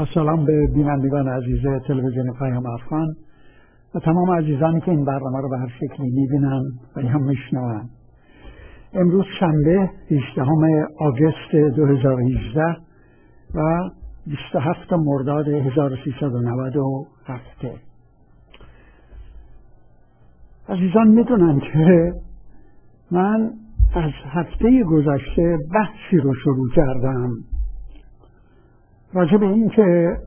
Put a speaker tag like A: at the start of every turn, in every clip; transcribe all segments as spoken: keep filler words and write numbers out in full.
A: با سلام به بینندگان عزیز تلویزیون پیام افغان و تمام عزیزانی که این برنامه رو به هر شکلی میبینن و هم میشنون. امروز شنبه هجدهم آگوست دو هزار و هجده و بیست و هفتم مرداد هزار و سیصد و نود و هفت. عزیزان میدونن که من از هفته گذشته بحثی رو شروع کردم راجع به این که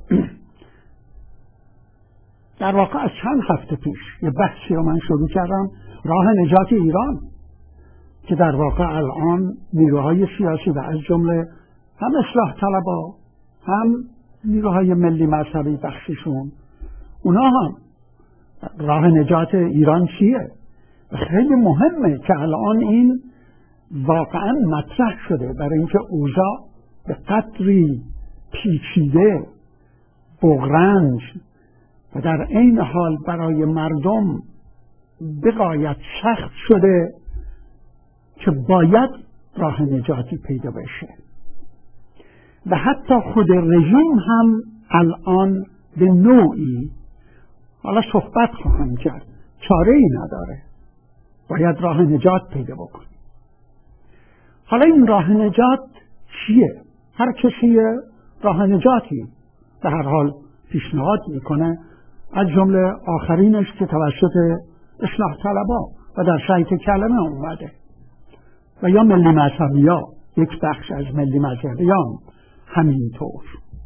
A: در واقع از چند هفته پیش یه بحثی رو من شروع کردم، راه نجات ایران، که در واقع الان نیروهای سیاسی و از جمله هم اصلاح طلبها هم نیروهای ملی مذهبی بخششون، اونا هم راه نجات ایران چیه؟ و خیلی مهمه که الان این واقعا مطرح شده، برای اینکه اوضاع به قدری پیچیده، بغرنج و در این حال برای مردم بغایت سخت شده که باید راه نجاتی پیدا بشه. و حتی خود رژیم هم الان به نوعی، حالا صحبت خواهم کرد، چاره ای نداره، باید راه نجات پیدا بکنه. حالا این راه نجات چیه؟ هر کسی راه نجاتی به هر حال پیشنهاد میکنه، از جمله آخرینش که توسط اصلاح طلبها و در شرایط کلمه اومده و یا ملی مذهبی‌ها، یک بخش از ملی مذهبیان همینطور.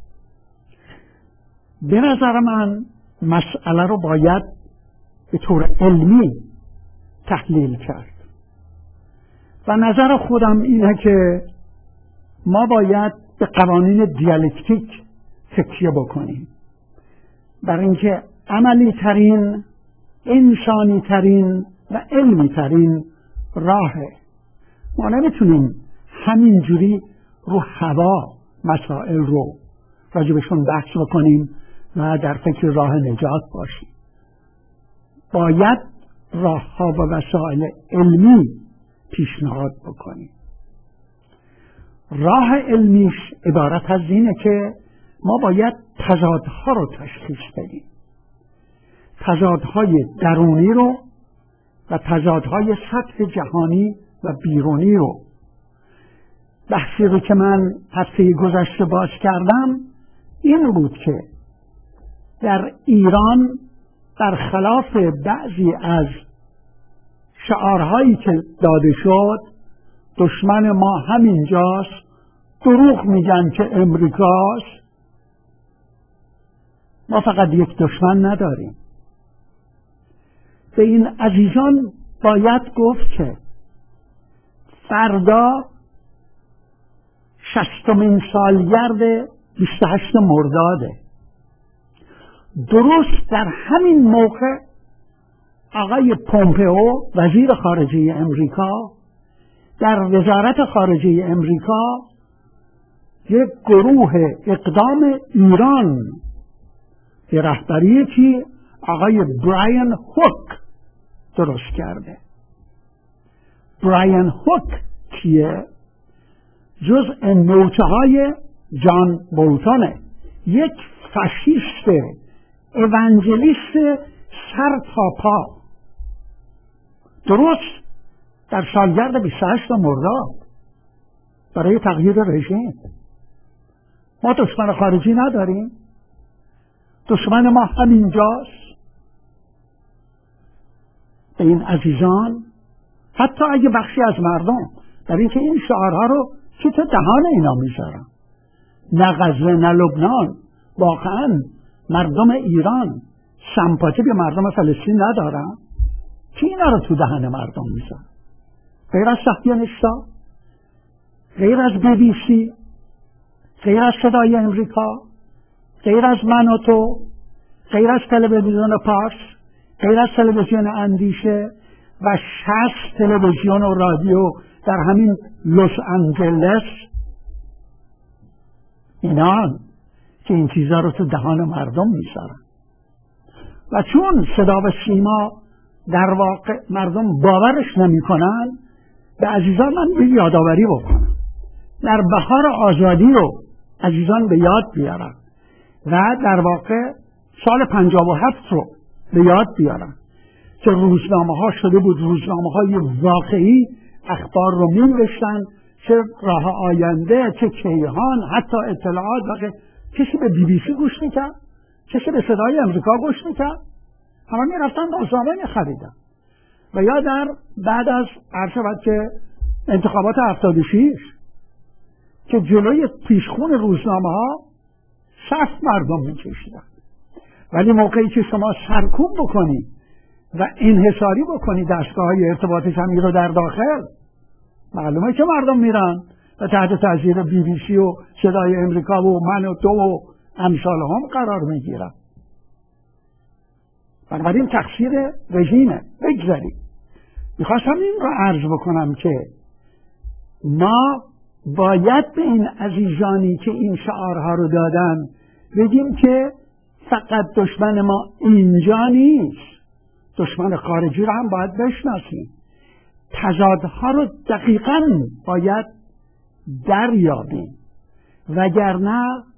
A: به نظر من مسئله رو باید به طور علمی تحلیل کرد و نظر خودم اینه که ما باید به قوانین دیالکتیک تکیه بکنیم، برای اینکه عملی ترین، انسانی ترین و علمی ترین راهه. ما نمیتونیم همینجوری رو هوا مسائل رو راجبشون بحث بکنیم و در فکر راه نجات باشیم. باید راه ها و وسایل علمی پیشنهاد بکنیم. راه علمیش عبارت از اینه که ما باید تضادها رو تشخیص بدیم، تضادهای درونی رو و تضادهای سطح جهانی و بیرونی رو. بحثی رو که من هفته گذشته باز کردم این بود که در ایران برخلاف بعضی از شعارهایی که داده شد، دشمن ما همینجاست، دروغ میگن که امریکاست. ما فقط یک دشمن نداریم. به این عزیزان باید گفت که فردا شصتمین سالگرد بیست و هشت مرداده. درست در همین موقع آقای پومپئو وزیر خارجه امریکا در وزارت خارجه امریکا یک گروه اقدام ایران به رهبری کی آقای براین هوک درست کرده. براین هوک کیه؟ جزء نوچه های جان بولتونه، یک فاشیست اوانجلیست سر تا پا، درست در سالگرد بیست و هشت مرداد برای تغییر رژیم. ما دشمن خارجی نداریم، دشمن ما همینجاست. به این عزیزان، حتی اگه بخشی از مردم در اینکه این شعارها رو که تو دهان اینا میذارن، نه غزه نه لبنان، واقعا مردم ایران سمپاتی به مردم فلسطین ندارن که اینا رو تو دهن مردم میذارن. غیر از صهیونیست‌ها، غیر از بی بی سی، غیر از صدای امریکا، غیر از من و تو، غیر از تلویزیون پارس، غیر از تلویزیون اندیشه و شصت تلویزیون و رادیو در همین لس آنجلس، اینان که این چیزا رو تو دهان مردم میذارن. و چون صدا و سیما در واقع مردم باورش نمی کنن، به عزیزان من به یادآوری بکنم، در بهار آزادی رو عزیزان به یاد بیارن. و در واقع سال پنجاه و هفت رو به یاد بیارم که روزنامه ها شده بود روزنامه های واقعی، اخبار رو می نوشتن، چه راه آینده، چه کیهان، حتی اطلاعات. و کسی به بی بی سی گوش میکرد؟ کسی به صدای امریکا گوش میکرد؟ همه می رفتن روزنامه می خریدن. و یا در بعد از عرض شود که انتخابات هفتاد و شش که جلوی پیشخون روزنامه ها صف مردم می کشیدن، ولی موقعی که شما سرکوب بکنی و انحصاری بکنی دستگاه های ارتباط جمعی رو در داخل، معلومه که مردم میرن و تحت تاثیر بی بی سی و صدای امریکا و من و تو و امثال هم قرار میگیرن. بنابراین تقصیر رژیمه. بگذاریم. میخواستم این رو عرض بکنم که ما باید به این عزیزانی که این شعارها رو دادن بگیم که فقط دشمن ما اینجا نیست، دشمن خارجی رو هم باید بشناسیم. تضادها رو دقیقاً باید دریابیم، وگرنه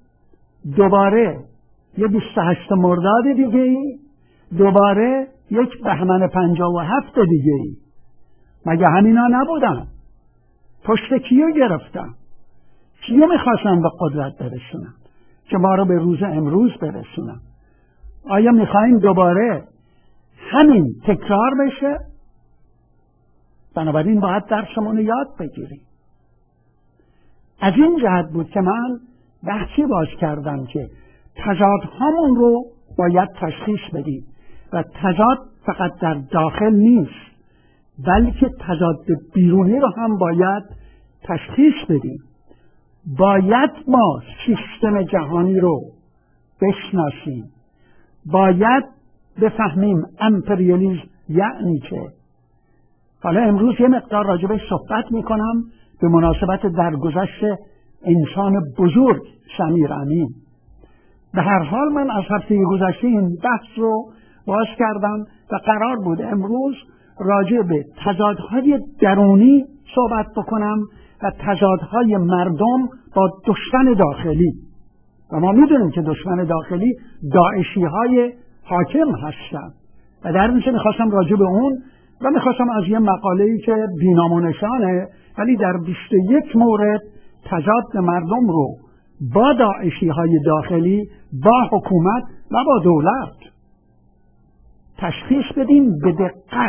A: دوباره یه بیست و هشت مرداد دیگه ای، دوباره یک بهمن پنجاه و هفت دیگه ای. مگه همینا نبودن؟ پشت کیو گرفتن؟ کیو میخواستن به قدرت برسونن که ما رو به روز امروز برسونن؟ آیا میخوایم دوباره همین تکرار بشه؟ بنابراین باید درسمون یاد بگیریم. از این جهت بود که من بحثی باز کردم که تضادهامون رو باید تشخیص بدیم و تضاد فقط در داخل نیست، بلکه تضاد بیرونی رو هم باید تشخیص بدیم. باید ما سیستم جهانی رو بشناسیم، باید بفهمیم امپریالیسم یعنی چه. حالا امروز یه مقدار راجبش صحبت میکنم به مناسبت درگذشت انسان بزرگ سمیر امین. به هر حال من از هفته گذشته این بحث رو باز کردم و قرار بود امروز راجع به تضادهای درونی صحبت بکنم و تضادهای مردم با دشمن داخلی. و ما میدونیم که دشمن داخلی داعشی های حاکم هستن و در اینجا میخواستم راجع به اون و میخواستم از یه مقاله‌ای که بینام و نشانه ولی در بیست و یک مورد تضاد مردم رو با داعشی های داخلی، با حکومت و با دولت تشخیص بدیم به دقت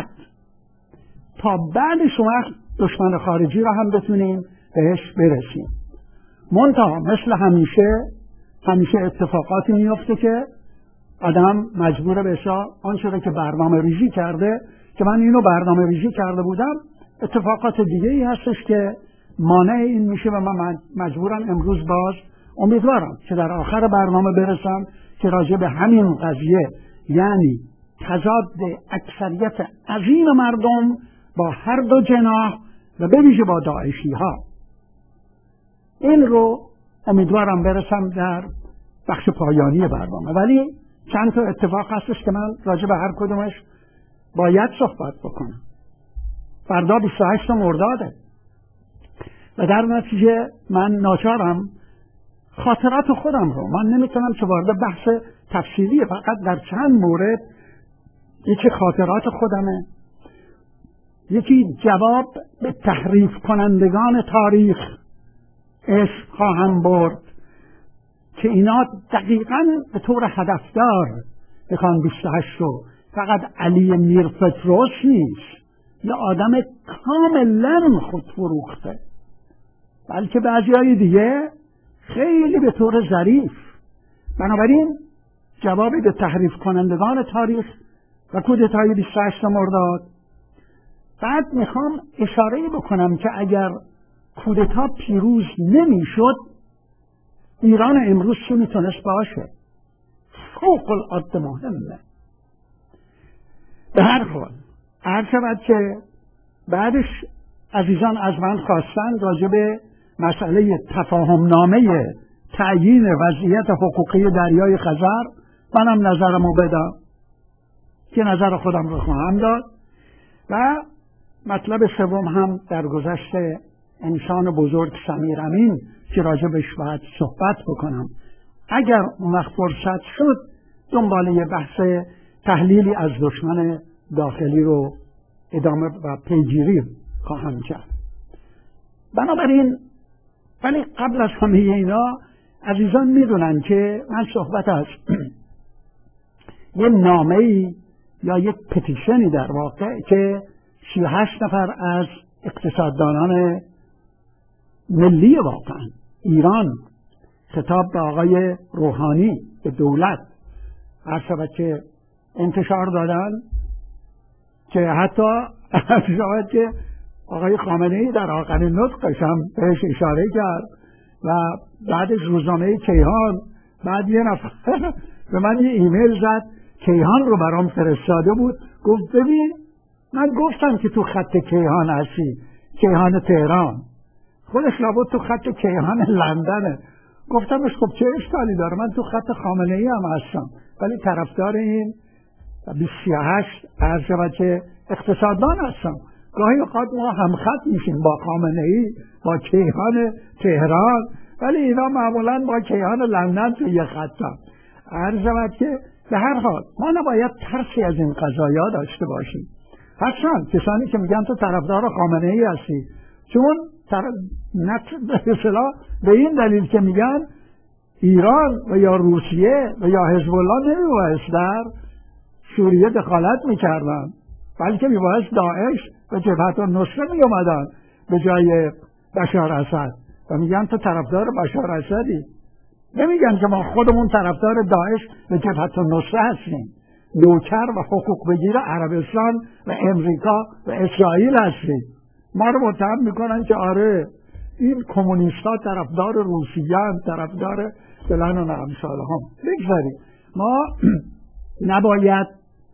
A: تا بعدش وقت دشمن خارجی را هم بتونیم بهش برسیم. منتها مثل همیشه همیشه اتفاقاتی میفته که آدم مجبور بشه آنچه که برنامه ریزی کرده، که من اینو برنامه ریزی کرده بودم، اتفاقات دیگه ای هستش که مانع این میشه و من مجبورم امروز باز امیدوارم که در آخر برنامه برسم که راجع به همین قضیه، یعنی تضاد اکثریت عظیم مردم با هر دو جناح و به ویژه با داعشی ها، این رو امیدوارم برسم در بخش پایانی برنامه. ولی چند تا اتفاق هستش که من راجع به هر کدومش باید صحبت بکنم. فردا بیست و هشت مرداده و در نتیجه من ناچارم خاطرات خودم رو، من نمیتونم که وارد بحث تفصیلی، فقط در چند مورد یکی خاطرات خودمه، یکی جواب به تحریف کنندگان تاریخ عشق خواهم برد که اینا دقیقاً به طور هدفدار بخوان بیست و هشت رو، فقط علی میرپتروس نیست یا آدم کاملا خودفروخته، بلکه بعضی های دیگه خیلی به طور ظریف. بنابراین جوابی به تحریف کنندگان تاریخ و کودتای بیست و هشت مرداد. بعد میخوام اشاره بکنم که اگر کودتا پیروز نمیشد، ایران امروز چی میتونست باشه؟ فوق العاده مهمه. به هر حال عرض شود که بعدش عزیزان از من خواستن راجع به مسئله تفاهم نامه تعیین وضعیت حقوقی دریای خزر منم نظرمو بدم که نظر خودم رو خواهم داد. و مطلب سوم هم در گذشت انسان بزرگ سمیر امین که راجع بهش باید صحبت بکنم. اگر اون وقت فرصت شد دنباله بحث تحلیلی از دشمن داخلی رو ادامه و پیگیری خواهم کرد. بنابراین ولی قبل از همه اینا عزیزان میدونن که من صحبت از یه نامه‌ای یا یک پتیشنی در واقع که سی و هشت نفر از اقتصاددانان ملی واقعا ایران خطاب به آقای روحانی به دولت هر شود که انتشار دادن که حتی هر شود که آقای خامنه‌ای در آخرین نطقش هم بهش اشاره کرد و بعدش روزنامه کیهان بعد یه نفر به من یه ایمیل زد کیهان رو برام فرستاده بود گفت ببین من گفتم که تو خط کیهان هستی کیهان تهران خودش لابد تو خط کیهان لندنه. گفتمش خب چه اشکالی داره من تو خط خامنه‌ای هم هستم ولی طرفدار این بیست و هشت عرض شود که اقتصاددان هستم. گاهی اوقات ما هم خط میشیم با خامنه‌ای با کیهان تهران ولی اینا معمولا با کیهان لندن تو یه خطم. عرض شود که به هر حال ما نباید ترسی از این قضایا داشته باشیم. هرچند کسانی که میگن تو طرفدار خامنه‌ای هستی چون طرف مثلا به این دلیل که میگن ایران و یا روسیه و یا حزب الله نمیبایست در سوریه دخالت میکردن بلکه میبایست داعش و جبهت النصره میومدن به جای بشار اسد و میگن تو طرفدار بشار اسدی. نمیگن که ما خودمون طرفدار داعش و جبهت النصره هستیم نوکر و حقوق بگیر عربستان و امریکا و اسرائیل هستیم. ما رو متهم میکنن که آره این کمونیست‌ها طرفدار روسیه‌اند طرفدار فلان و امثال هم. بگذاریم ما نباید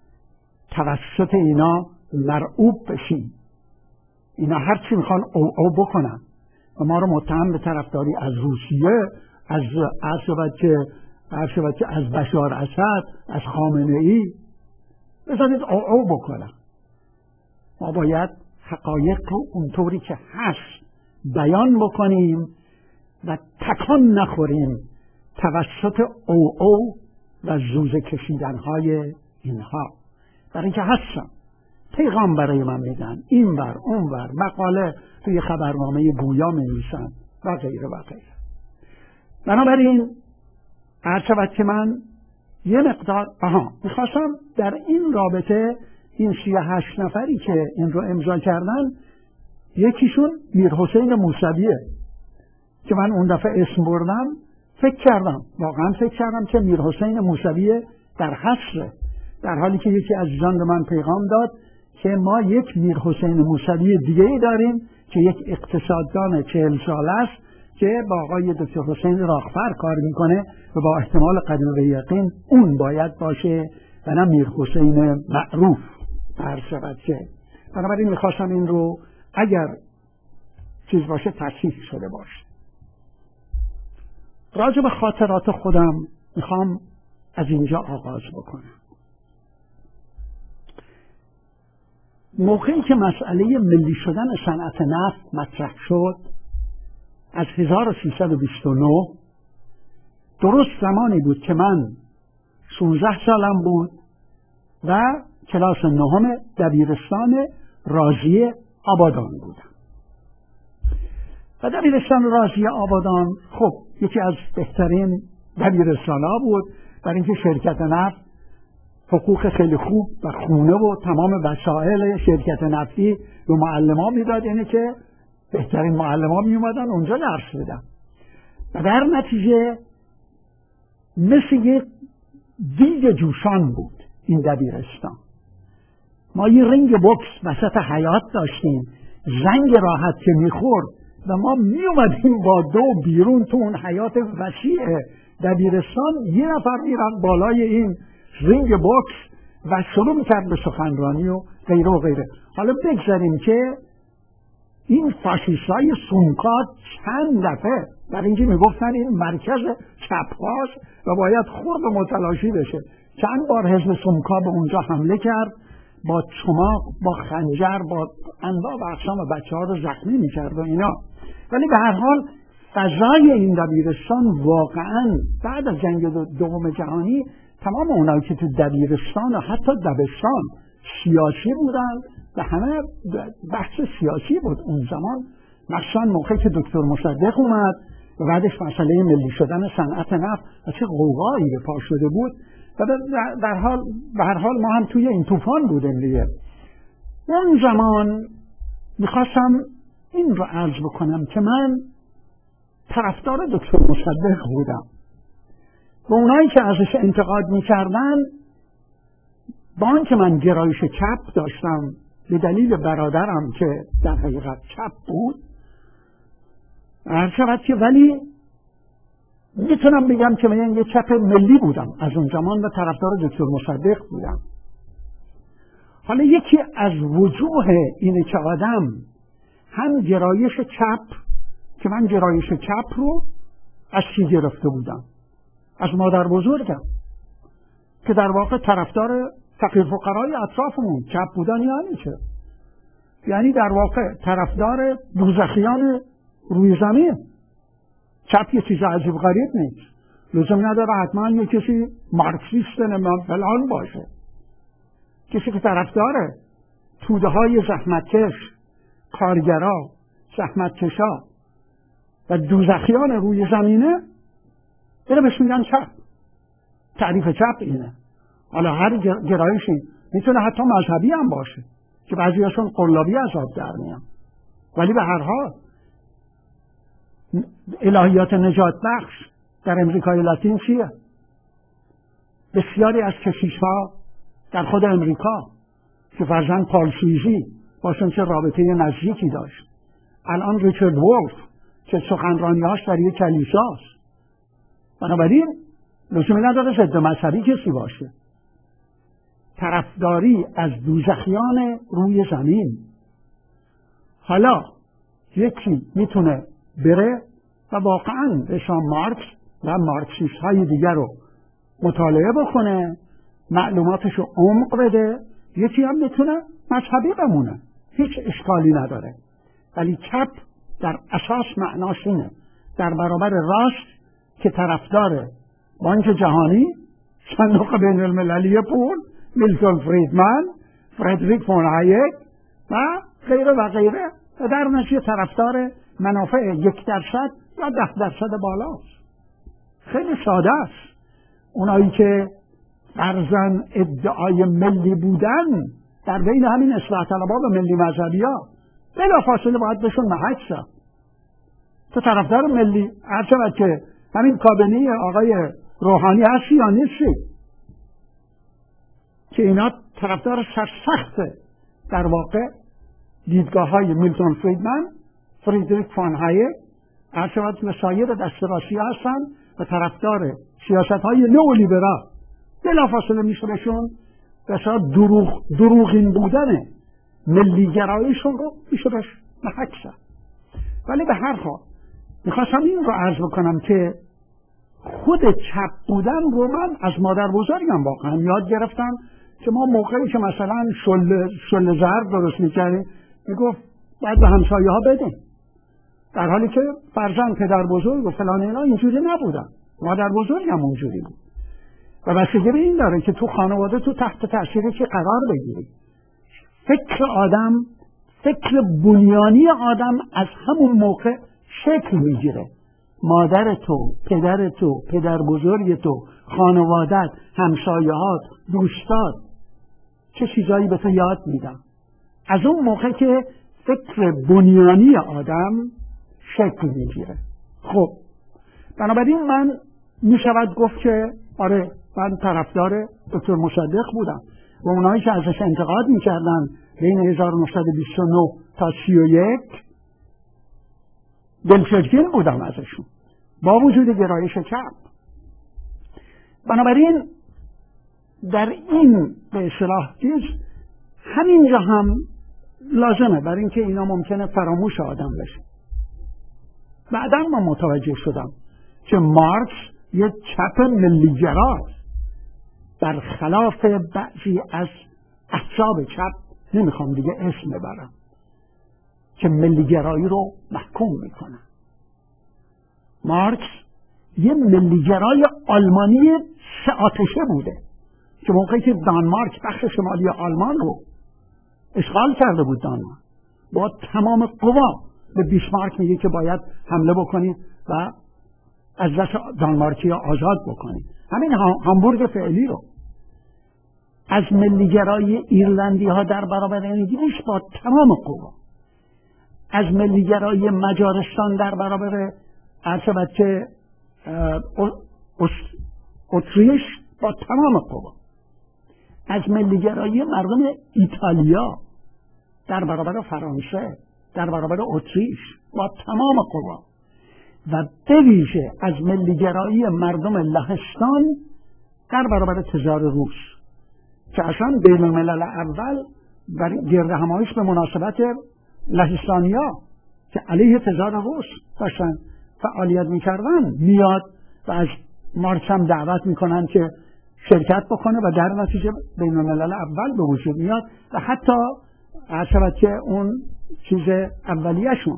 A: توسط اینا مرعوب بشیم. اینا هر چی میخوان او او بکنن و ما رو متهم به طرفداری از روسیه از عصبت که عصبت که از بشار اسد از خامنه‌ای بذارید او او بکنن. ما باید حقایق رو اونطوری که هست بیان بکنیم و تکان نخوریم توسط او او و زوزه کشیدنهای اینها. برای اینکه هستم پیغام برای من میدن این بر اون بر مقاله توی خبرنامه گویا می‌نویسن و غیره و غیره. بنابراین عرض شود که من یه مقدار آها میخواستم در این رابطه این سی و هشت نفری که این رو امضا کردن یکیشون میرحسین موسویه که من اون دفعه اسم بردم فکر کردم واقعا فکر کردم که میرحسین موسوی در حصره در حالی که یکی از عزیزان به من پیغام داد که ما یک میرحسین موسوی دیگه ای داریم که یک اقتصاددان چهل ساله است که با آقای دکتر حسین راغفر کار میکنه و با احتمال قدیم به یقین اون باید باشه و نه میرحسین معروف هر شود که. بنابراین میخواستم این رو اگر چیز باشه تصحیح شده باشه. راجع به خاطرات خودم میخوام از اینجا آغاز بکنم. موقعی که مسئله ملی شدن صنعت نفت مطرح شد از هزار و سیصد و بیست و نه درست زمانی بود که من شانزده سالم بود و کلاس نهم دبیرستان رازی آبادان بودم و دبیرستان رازی آبادان خب یکی از بهترین دبیرستان‌ها بود برای اینکه شرکت نفت حقوق خیلی خوب و خونه و تمام وسایل شرکت نفتی به معلم‌ها میداد، یعنی که بهترین معلم‌ها می اومدن اونجا درس بدن و در نتیجه مثل یک دیگ جوشان بود این دبیرستان. ما یه رینگ بوکس وسط حیاط داشتیم، زنگ راحت که میخورد و ما می اومدیم با دو بیرون تو اون حیاط وسیع دبیرستان، یه نفر میرفت بالای این رینگ بوکس و شروع میکرد به سخنرانی و غیره و غیره. حالا بگذاریم که این فاشیستای سونکات چند دفعه در اینجا میگفتن این مرکز چپ‌هاست و باید خورد متلاشی بشه. چند بار حزب سونکا به اونجا حمله کرد، با چماق، با خنجر، با انواع و اقسام بچه ها رو زخمی میکرد و اینا. ولی به هر حال فضای این دبیرستان واقعا بعد از جنگ دوم جهانی تمام اونایی که تو دبیرستان و حتی دبستان سیاسی بودن و همه بحث سیاسی بود اون زمان، مثلا موقعی که دکتر مصدق اومد و بعدش مسئله ملی شدن صنعت نفت و چه غوغایی به پا شده بود و در حال به هر حال ما هم توی این طوفان بودیم دیگه. اون زمان میخواستم این رو عرض بکنم که من طرفدار دکتر مصدق بودم و اونایی که ازش انتقاد میکردن با آنکه من گرایش چپ داشتم به دلیل برادرم که در حقیقت چپ بود هر شود که، ولی میتونم بگم که من یه چپ ملی بودم از اون زمان و طرفدار دکتر مصدق بودم. حالا یکی از وجوه اینه که آدم هم گرایش چپ، که من گرایش چپ رو از کی گرفته بودم؟ از مادر بزرگم که در واقع طرفدار فقیر فقرای اطرافمون چپ بودن. یعنی چه؟ یعنی در واقع طرفدار دوزخیان روی زمین. چپ یه چیز عجیب غریب نیست، لزوم نداره حتما یه کسی مارکسیست نمیدونم فلان باشه. کسی که طرفدار توده های زحمتکش، کارگرا، زحمتکشا و دوزخیان روی زمینه اینو بهش میگن چپ. تعریف چپ اینه. حالا هر گرایشی میتونه حتی مذهبی هم باشه که بعضی هاشون قلابی از آب در میان، ولی به هر حال الهیات نجات بخش در امریکای لاتین چیه؟ بسیاری از کشیش‌ها در خود امریکا که فرزند پال سویزی باشون چه رابطه نزدیکی داشت، الان ریچارد وولف که سخنرانی‌هاش در یک کلیساست. بنابراین لزومی نداره ضد مذهبی کسی باشه. طرفداری از دوزخیان روی زمین. حالا یکی میتونه بره و واقعا رشان مارکس و مارکسیست های دیگر رو مطالعه بکنه، معلوماتش رو عمق بده. یکی هم میتونه مذهبی بمونه، هیچ اشکالی نداره. ولی چپ در اساس معناش اینه در برابر راست که طرفدار بانک جهانی، صندوق بین المللی پول، میلتون فریدمن، فردریک فون هایک و غیره و غیره و در نتیجه طرفدار منافع یک درصد یا ده درصد بالاست. خیلی ساده است. اونایی که فرضاً ادعای ملی بودن در بین همین اصلاح طلبها و ملی مذهبی ها بلافاصله باید بهشون محک زد. تو طرفدار ملی هر چقدر که همین کابینه آقای روحانی هستی یا نیستی که اینا طرفدار سرسخت در واقع دیدگاه های میلتون فریدمن، فریدریک فون هایک، هر چقدر مسایر دست راستی هستن و طرفدار سیاست های نئولیبرال بلافاصله میشه بهشون بسیار دروغ دروغین بودن ملیگراییشون رو میشه بهش محک زد. ولی به هر حال میخواستم این رو عرض بکنم که خود چپ بودن رو من از مادر بزرگم واقعا یاد گرفتم که ما موقعی که مثلا شل شل زرد درست میکردیم میگفت باید به همسایه ها بدیم، در حالی که فرزند پدر بزرگ و فلان اینا اینجوری نبودن. مادر بزرگم اونجوری بود و بستگی به این داره که تو خانواده تو تحت تاثیر که قرار بگیری. فکر آدم، فکر بنیانی آدم از همون موقع شکل میگیره. مادر تو، پدر تو، پدر بزرگ تو، خانوادت، همسایه‌هات، دوستات چه چیزایی به تو یاد میدن. از اون موقع که فکر بنیانی آدم شکل میگیره. خب بنابراین من میشود گفت که آره من طرفدار دکتر مصدق بودم و اونایی که ازش انتقاد میکردن بین هزار و نهصد و بیست و نه تا سی و یک دلچسبین بودم ازشون با وجود گرایش چپ. بنابراین در این به اصطلاح چیز همینجا هم لازمه برای اینکه اینا ممکنه فراموش آدم بشه. بعدا من متوجه شدم که مارکس یک چپ ملیگراست، برخلاف بعضی از احزاب چپ، نمیخوام دیگه اسم ببرم، که ملیگرایی رو محکوم میکنن. مارکس یه ملیگرای آلمانی سه آتشه بوده که موقعی که دانمارک بخش شمالی آلمان رو اشغال کرده بود، دانمارک با تمام قوا به بیسمارک میگه که باید حمله بکنید و از دست دانمارکی ها آزاد بکنید. همین هامبورگ فعلی رو از ملیگرای ایرلندی ها در برابر انگلیس با تمام قوا، از ملیگرای مجارستان در برابر عرض که اتریش با تمام قوا، از ملیگرای مردم ایتالیا در برابر فرانسه، در برابر اتریش با تمام قوا، و به ویژه از ملیگرایی مردم لهستان در برابر تزار روس که اصلا بین الملل اول برای گرد همایش به مناسبت لهستانیا که علیه تزار روس داشتن فعالیت میکردن میاد و از مارکس هم دعوت میکنن که شرکت بکنه و در نتیجه بین الملل اول به وجود میاد و حتی عرض که اون چیز اولیه‌شون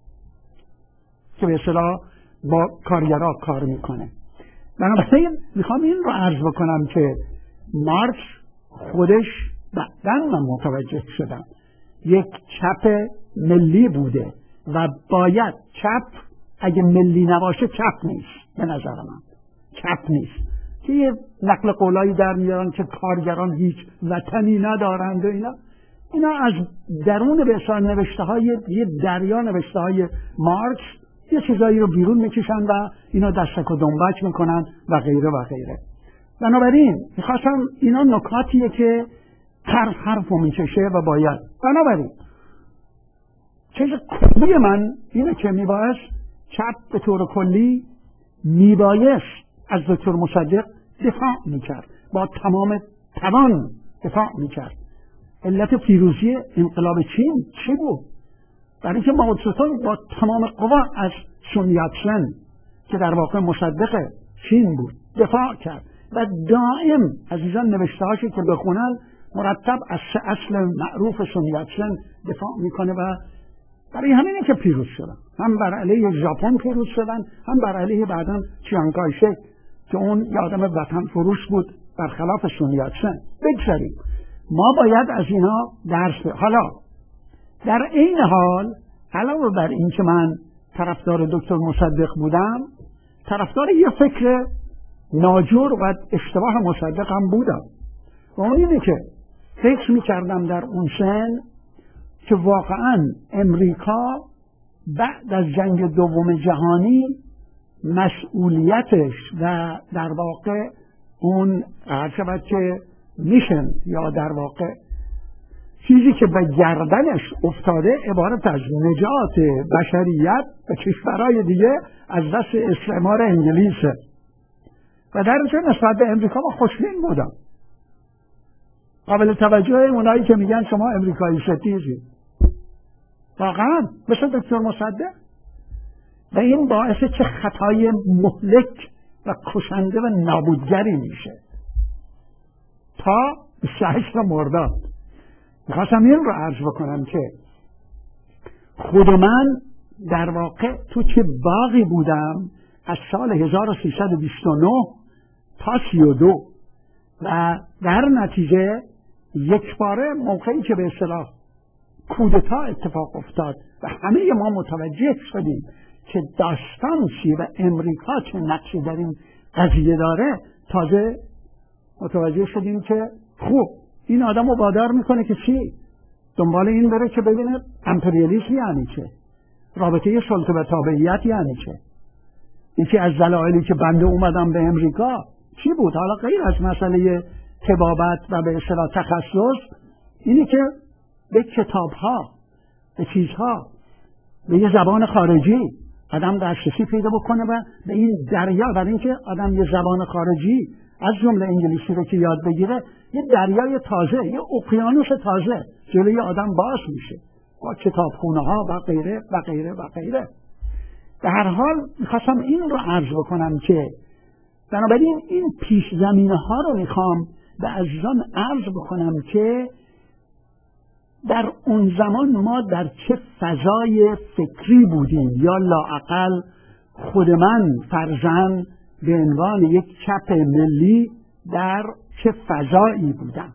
A: که به اصطلاح با کارگرها کار میکنه. بنابراین میخوام این رو عرض بکنم که مارکس خودش بعداً من متوجه شدم یک چپ ملی بوده و باید چپ اگه ملی نباشه چپ نیست، به نظر من چپ نیست که یه نقل قولایی در میارن که کارگران هیچ وطنی ندارند و اینا اینا از درون به اصطلاح نوشته های یه دریا نوشته های مارکس یه چیزایی رو بیرون میکشن و اینا دستک و دنبک میکنن و غیره و غیره. بنابراین میخواستم اینا نکاتیه که حرف حرف رو میکشه و باید. بنابراین چیز کلی من اینه که میبایست چپ به طور کلی میبایست از دکتر مصدق دفاع میکرد، با تمام توان دفاع میکرد. علت پیروزی انقلاب چین چی بود؟ برای اینکه مائو تزه‌تونگ با تمام قوا از سون یاتسن که در واقع مصدق چین بود دفاع کرد و دائم عزیزان نوشته‌هاشو که بخونن مرتب از سه اصل معروف سون یاتسن دفاع میکنه و برای همینه که پیروز شدن، هم بر علیه ژاپن پیروز شدن، هم بر علیه بعداً چیانگ کای شک که اون یه آدم وطن فروش بود برخلاف سون یاتسن. بگذاریم ما باید از اینا درس بگیریم. حالا در این حال علاوه بر این که من طرفدار دکتر مصدق بودم، طرفدار یه فکر ناجور و اشتباه مصدق هم بودم و اون اینه که فکر میکردم در اون سن که واقعا امریکا بعد از جنگ دوم جهانی مسئولیتش و در واقع اون هرچند که میشن یا در واقع چیزی که به گردنش افتاده عبارت از نجات بشریت و کشورهای دیگه از دست استعمار انگلیسه و در نتیجه نسبت به امریکا ما خوشبین بودم. قابل توجه اونایی که میگن شما امریکایی ستیزی واقعا مثل دکتر مصدق، و این باعث چه خطای مهلک و کشنده و نابودگری میشه تا بیست و هشتم مرداد. میخواستم این رو عرض بکنم که خود من در واقع تو چه باغی بودم از سال هزار و سیصد و بیست و نه تا سی و دو و در نتیجه یک باره موقعی که به اصطلاح کودتا اتفاق افتاد و همه ما متوجه شدیم که داستان چیه و امریکا چه نقشی در این قضیه داره، تازه متوجه شدیم که خوب این آدم رو وادار میکنه که چی؟ دنبال این بره که ببینه امپریالیسم یعنی چه، رابطه سلطه و تابعیت یعنی چه. یکی از دلایلی که بنده اومدم به امریکا چی بود؟ حالا غیر از مسئله طبابت و به اصطلاح تخصص، اینی که به کتاب‌ها، به چیزها، به یه زبان خارجی آدم دسترسی پیدا بکنه و به این دریا، برای اینکه آدم یه زبان خارجی از جمله انگلیسی رو که یاد بگیره، یه دریای تازه، یه اقیانوس تازه جلوی آدم باز میشه با کتابخونه ها و غیره و غیره و غیره. به هر حال میخواستم این رو عرض بکنم که بنابراین این پیش زمینه ها رو میخوام به عزیزان عرض بکنم که در اون زمان ما در چه فضای فکری بودیم یا لااقل خود من فرزن به عنوان یک چپ ملی در چه فضایی بودم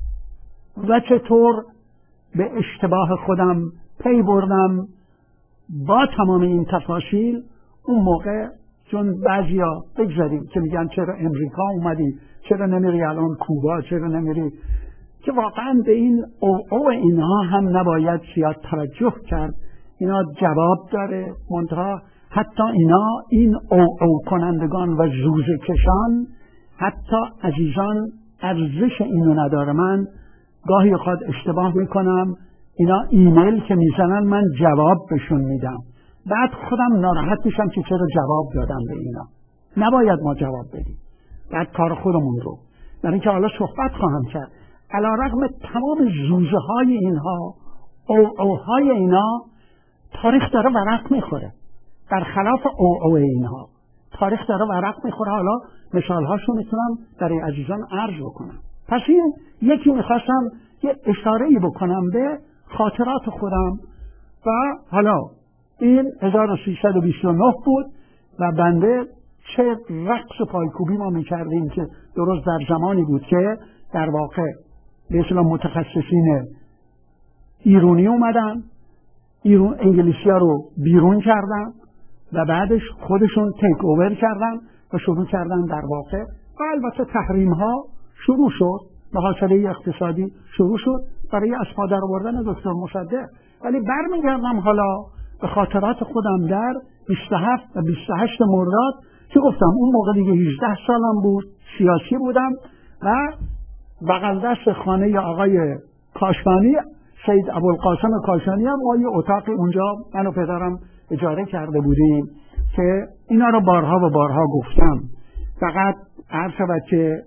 A: و چطور به اشتباه خودم پی بردم. با تمام این تفاصیل اون موقع، چون بعضیا بگذاریم که میگن چرا امریکا اومدی، چرا نمیری الان کوبا، چرا نمیری، که واقعا به این او او اینها هم نباید زیاد توجه کرد. اینا جواب داره، منتها حتی اینا این او او کنندگان و زوزه کشان، حتی عزیزان ارزش اینو نداره. من گاهی خود اشتباه میکنم، اینا ایمیل که میزنن من جواب بهشون میدم، بعد خودم ناراحت میشم که چرا جواب دادم به اینا. نباید ما جواب بدیم، بعد کار خودمون رو، در اینکه حالا صحبت خواهم کرد. علیرغم تمام زوزه های اینها، او او های اینا، تاریخ داره ورق میخوره. در خلاف او او اینها تاریخ داره ورق میخوره. حالا مثال هاشو میتونم برای عزیزان عرض بکنم. پس این یکی میخواستم یه اشاره‌ای بکنم به خاطرات خودم. و حالا این هزار و سیصد و بیست و نه بود و بنده چه رقص و پایکوبی ما میکردیم که درست در زمانی بود که در واقع به اصطلاح متخصصین ایرانی اومدن، ایرون انگلیسی ها رو بیرون کردن و بعدش خودشون تیک اوور کردن و شروع کردن در واقع. و البته تحریم ها شروع شد، محاصره اقتصادی شروع شد برای از پا در آوردن دکتر مصدق. ولی برمیگردم حالا به خاطرات خودم در بیست و هفت و بیست و هشت مرداد که گفتم اون موقع دیگه هجده سالم بود، سیاسی بودم و بغل دست خانه آقای کاشانی، سید ابوالقاسم کاشانی هم ما یه اتاقی اونجا من و پدرم اجاره کرده بودیم که اینا رو بارها و بارها گفتم. فقط عرض شود که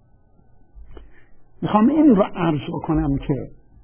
A: میخوام این رو عرض بکنم که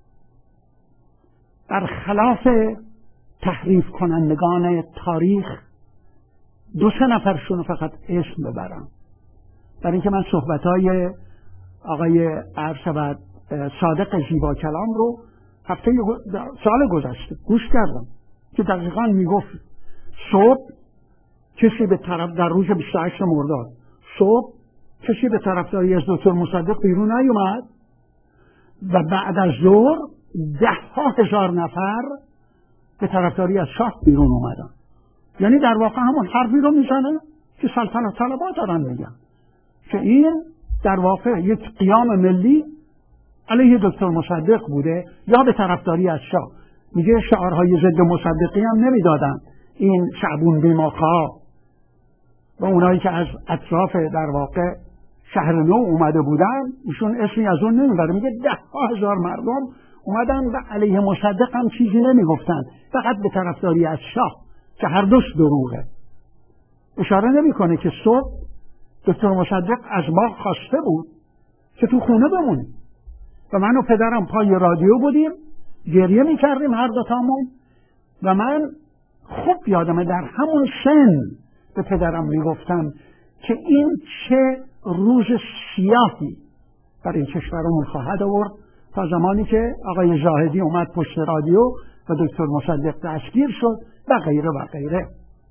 A: در خلاف تحریف کنندگان تاریخ دو سه نفرشون فقط اسم ببرم، برای اینکه من صحبتهای آقای عرض شود صادق زیبا کلام رو هفته سال گذشته گوش کردم که دقیقاً میگفت صبح کسی به طرف در روز بیست و هشت مرداد صبح کسی به طرفداری از دکتر مصدق بیرون نیومد و بعد از ظهر ده ها هزار نفر به طرفداری از شاه بیرون اومدن. یعنی در واقع همون حرفی رو میزنه که سلطنت طلبها دارن میگن که این در واقع یک قیام ملی علیه دکتر مصدق بوده یا به طرفداری از شاه. میگه شعارهای ضد مصدقی هم نمیدادن این شعبون بیماخا و اونایی که از اطراف در واقع شهر نو اومده بودن، ایشون اسمی از اون نمیبره. میگه ده ها هزار مردم اومدن و علیه مصدق هم چیزی نمیگفتن، فقط به طرفداری از شاه که هر دوش دروغه. اشاره نمیکنه که صبح دکتر مصدق از ما خواسته بود که تو خونه بمونیم و من و پدرم پای رادیو بودیم، گریه میکردیم هر دوتامون. و من خوب یادمه در همون سن به پدرم میگفتم که این چه روز سیاهی برای کشورمون خواهد آورد، تا زمانی که آقای زاهدی اومد پشت رادیو و دکتر مصدق دستگیر شد و غیره و غیره.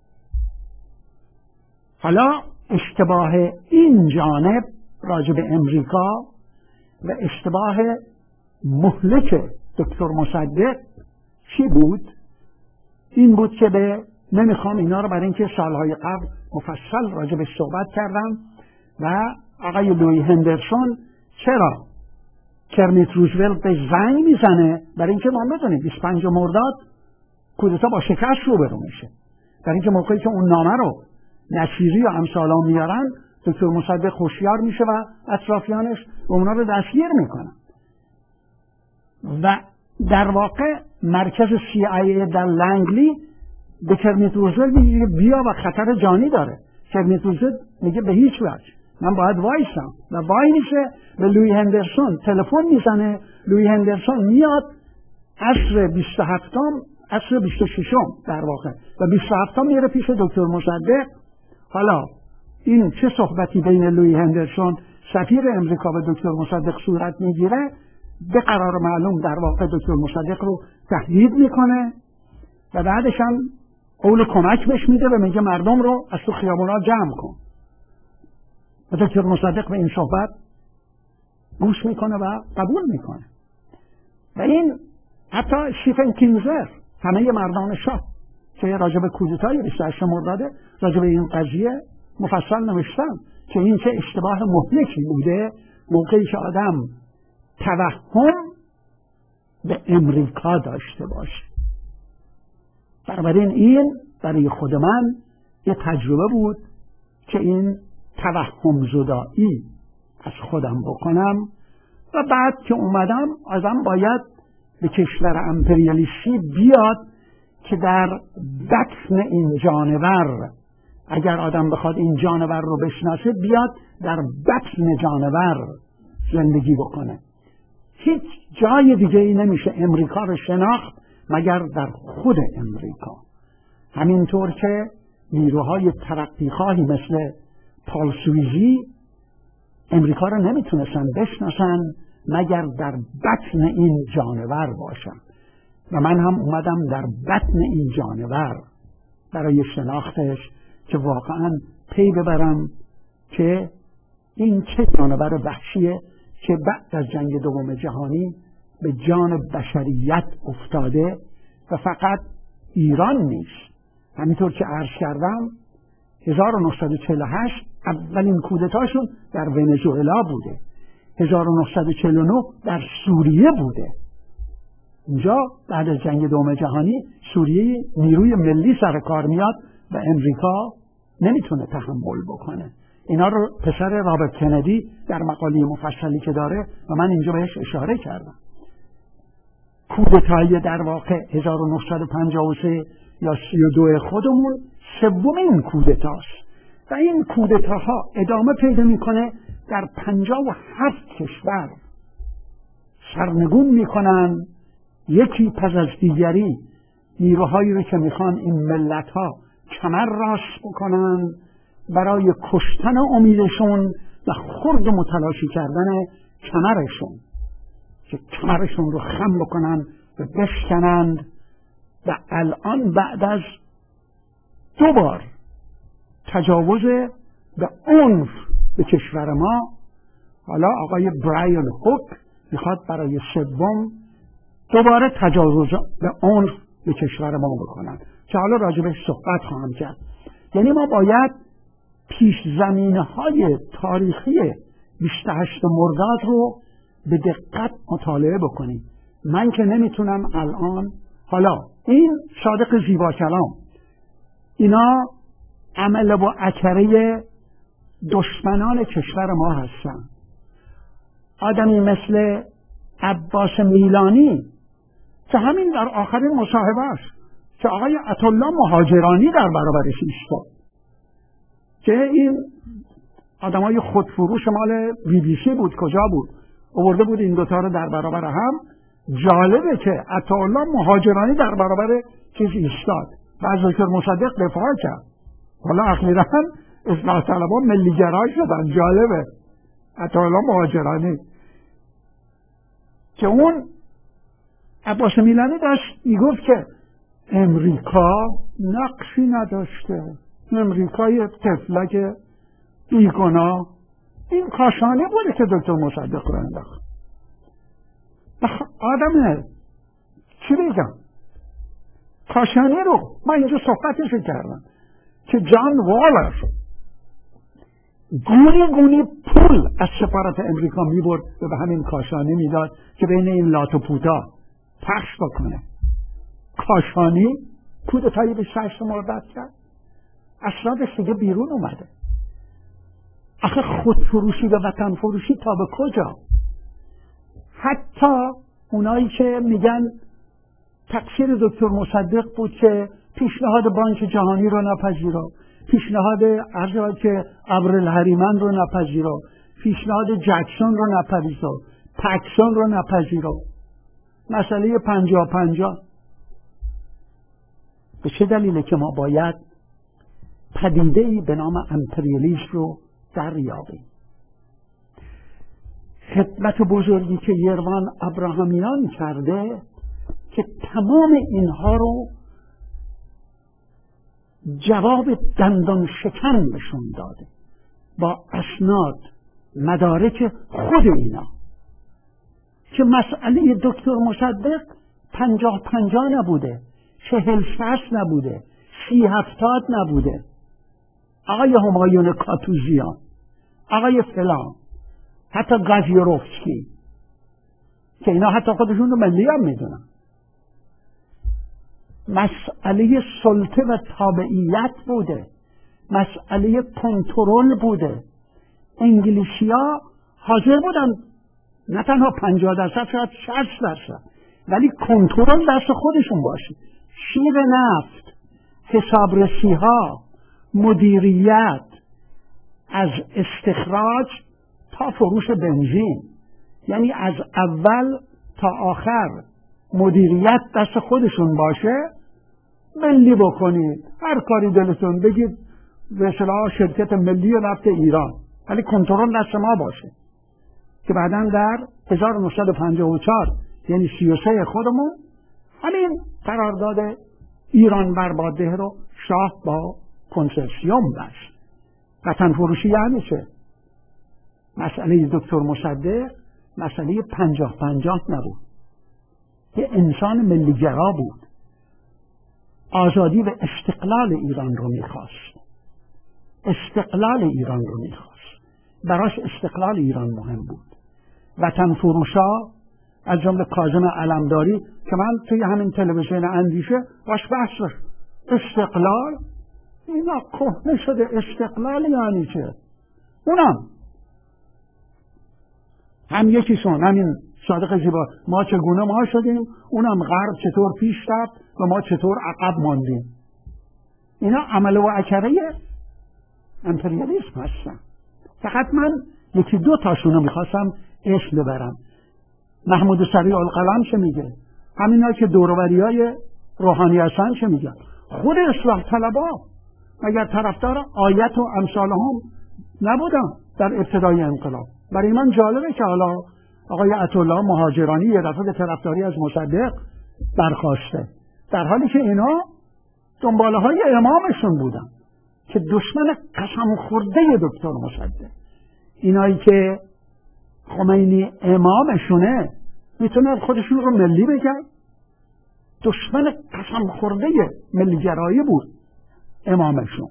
A: حالا اشتباه این جانب راجع به امریکا و اشتباه مهلک دکتر مصدق چی بود؟ این بود که به نمیخوام اینا رو برای اینکه سالهای قبل مفصل راجع به صحبت کردم و آقای لوی هندرسون چرا کرمیت روزولت به زنگ میزنه، برای اینکه ما بدونیم بیست و پنجم مرداد کودتا با شکست روبرو میشه. برای اینکه موقعی که اون نامه رو نصیری و امثالا میارن، دکتر مصدق هوشیار میشه و اطرافیانش و اونا رو دستگیر میکنن. و در واقع مرکز سی آی ای در لنگلی به کرمیت روزولت میگه بیا و خطر جانی داره. کرمیت روزولت میگه به هیچ وجه، من باید وایسم و وای میشه. به لوی هندرسون تلفن میزنه، لوی هندرسون میاد عصر بیست و هفتم، عصر بیست و ششم در واقع، و بیست و هفتم میره پیش دکتر مصدق. حالا این چه صحبتی بین لوی هندرسون سفیر امریکا و دکتر مصدق صورت میگیره؟ به قرار معلوم در واقع دکتر مصدق رو تهدید میکنه و بعدش هم قول کمک بهش میده و میگه مردم رو از تو خیابونا جمع کن. و دکتر مصدق به این صحبت گوش میکنه و قبول میکنه. و این حتی استیفن کینزر، همه مردان شاه که راجع به کودتای بیست و هشتم مرداد راجع به این قضیه مفصل نوشتن که این چه اشتباه مهلکی بوده موقعی که آدم توهم به امریکا داشته باشه. بنابراین این برای خود من یه تجربه بود که این توهم زدایی از خودم بکنم و بعد که اومدم آدم باید به کشور امپریالیستی بیاد که در بطن این جانور، اگر آدم بخواد این جانور رو بشناسه، بیاد در بطن جانور زندگی بکنه. هیچ جای دیگه ای نمیشه امریکا رو شناخت مگر در خود امریکا. همینطور که نیروهای ترقیخواهی مثل پال سویزی امریکا رو نمیتونستن بشناسن مگر در بطن این جانور باشن. و من هم اومدم در بطن این جانور برای شناختش که واقعا پی ببرم که این چه جانور وحشیه که بعد از جنگ دوم جهانی به جان بشریت افتاده و فقط ایران نیست. همینطور که عرض کردم هزار و نهصد و چهل و هشت اولین کودتاشون در ونزوئلا بوده، هزار و نهصد و چهل و نه در سوریه بوده. اینجا بعد از جنگ دوم جهانی سوریه نیروی ملی سر کار میاد و امریکا نمیتونه تحمل بکنه. اینا رو پسر رابرت کندی در مقاله مفصلی که داره و من اینجا بهش اشاره کردم. کودتای در واقع هزار و نهصد و پنجاه و سه یا سی و دو خودمون سومین کودتاست و این کودتاها ادامه پیدا میکنه در پنجاه و هفت کشور. سرنگون میکنن یکی پس از دیگری نیروهایی رو که میخوان این ملت ها کمر راست بکنن برای کشتن امیدشون و خرد و متلاشی کردن کمرشون، که کمرشون رو خم بکنن و بشکنند. و الان بعد از دو بار تجاوز به عنف به کشور ما، حالا آقای برایان هوک میخواد برای سوم دوباره تجاوز به عنف به کشور ما بکنن که حالا راجبش صحبت خواهم کرد. یعنی ما باید پیش زمینه های تاریخی بیست و هشتم مرداد رو به دقت مطالعه بکنیم. من که نمیتونم الان، حالا این صادق زیبا کلام، اینا عمل با اکره دشمنان کشور ما هستن. آدمی مثل عباس میلانی که همین در آخرین مصاحبه است که آقای عطاالله مهاجرانی در برابرش ایستاد، که این آدمای خودفروش مال بی بی سی بود، کجا بود، آورده بود این دوتا رو در برابر هم. جالبه که عطاالله مهاجرانی در برابر چیز ایستاد و از دکتر مصدق دفاع کرد. حالا اخیراً اصلاح طلبان ملیگرای شدن. جالبه عطاالله مهاجرانی که اون عباس میلانی داشت میگفت که امریکا نقشی نداشته، امریکای طفلک بیگناه، این کاشانی بوده که دکتر مصدق رو انداخت. آدمه چی بگم، کاشانی رو من اینجا صحبتش کردم که جان والر گونی گونی پول از سفارت امریکا میبرد و به همین کاشانی میداد که بین این لات و پوتا پخش بکنه. کاشانی کودتای بیست و هشتم مرداد کرد، اسنادش دیگه بیرون اومده. آخه خودفروشی و وطن فروشی تا به کجا؟ حتی اونایی که میگن تقصیر دکتر مصدق بود که پیشنهاد بانک جهانی رو نپذیرا، پیشنهاد عرض که ابرالهریمن رو نپذیرا، پیشنهاد جکسون رو نپذیرا، پکسون رو نپذیرا، مسئله پنجاه پنجاه. به چه دلیله که ما باید پدیده‌ای به نام امپریالیسم رو دریابیم؟ خدمت بزرگی که یروان ابراهامیان کرده که تمام اینها رو جواب دندان شکن بهشون داده با اسناد مدارک خود اینا که مسئله دکتر مصدق پنجاه پنجاه نبوده، چهل شصت نبوده، سی هفتاد نبوده. آقای همایون کاتوزیان، آقای فلان، حتی گازیروفسکی که اینا حتی خودشون رو ملی هم میدونن، مسئله سلطه و تابعیت بوده، مسئله کنترل بوده. انگلیسی ها حاضر بودن نه تنها پنجاه درصد شاید شصت درصد ولی کنترل دست خودشون باشه. شیر نفت، حسابرسی ها، مدیریت از استخراج تا فروش بنزین، یعنی از اول تا آخر مدیریت دست خودشون باشه. ملی بکنید، هر کاری دلتون بگید، به اصطلاح شرکت ملی نفت ایران، ولی کنترل دست ما باشه. که بعداً در هزار و نهصد و پنجاه و چهار یعنی سی و سه خودمون همین قرارداد ایران بربادده رو شاه با کنسرسیوم بست. وطن فروشی یعنی چه؟ مسئله دکتر مصدق مسئله پنجاه پنجاه نبود، یه انسان ملیگرا بود، آزادی و استقلال ایران رو میخواست، استقلال ایران رو میخواست، براش استقلال ایران مهم بود. وطن فروشا از جمله کاظم علمداری که من توی همین تلویزیون اندیشه باش بحث داشت، استقلال اینا کهنه شده، استقلال یعنی چه؟ اونم هم یکیشون همین صادق زیبا، ما چگونه ما شدیم، اونم غرب چطور پیش رفت و ما چطور عقب ماندیم. اینا عمل و اکره امپریالیسم هستن. فقط من یکی دو تاشونو میخواستم اسم ببرم. محمود سریع القلم چه میگه؟ همینا که دوروبری های روحانی هستن چه میگن؟ خود اصلاح طلبا مگر طرفدار آیت و امثال هم نبودن در ابتدای انقلاب؟ برای من جالبه که حالا آقای عطاالله مهاجرانی یه دفعه به طرفداری از مصدق برخاسته، در حالی که اینا دنباله های امامشون بودن که دشمن قسم خورده دکتر مصدق. اینایی که خمینی امامشونه میتونن خودشون رو ملی بگن؟ دشمن قسم خورده ملیگرایی بود امامشون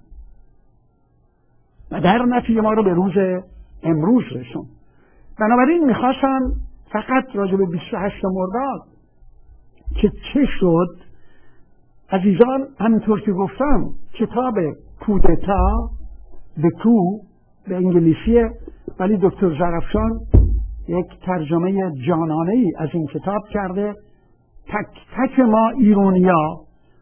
A: و در نتیجه ما رو به روز امروز رسون. بنابراین میخواستم فقط راجع به بیست و هشت مرداد که چه شد، عزیزان همینطور که گفتم کتاب کودتا به کو به انگلیسیه، ولی دکتر زرافشان یک ترجمه جانانه ای از این کتاب کرده. تک تک ما ایرانیا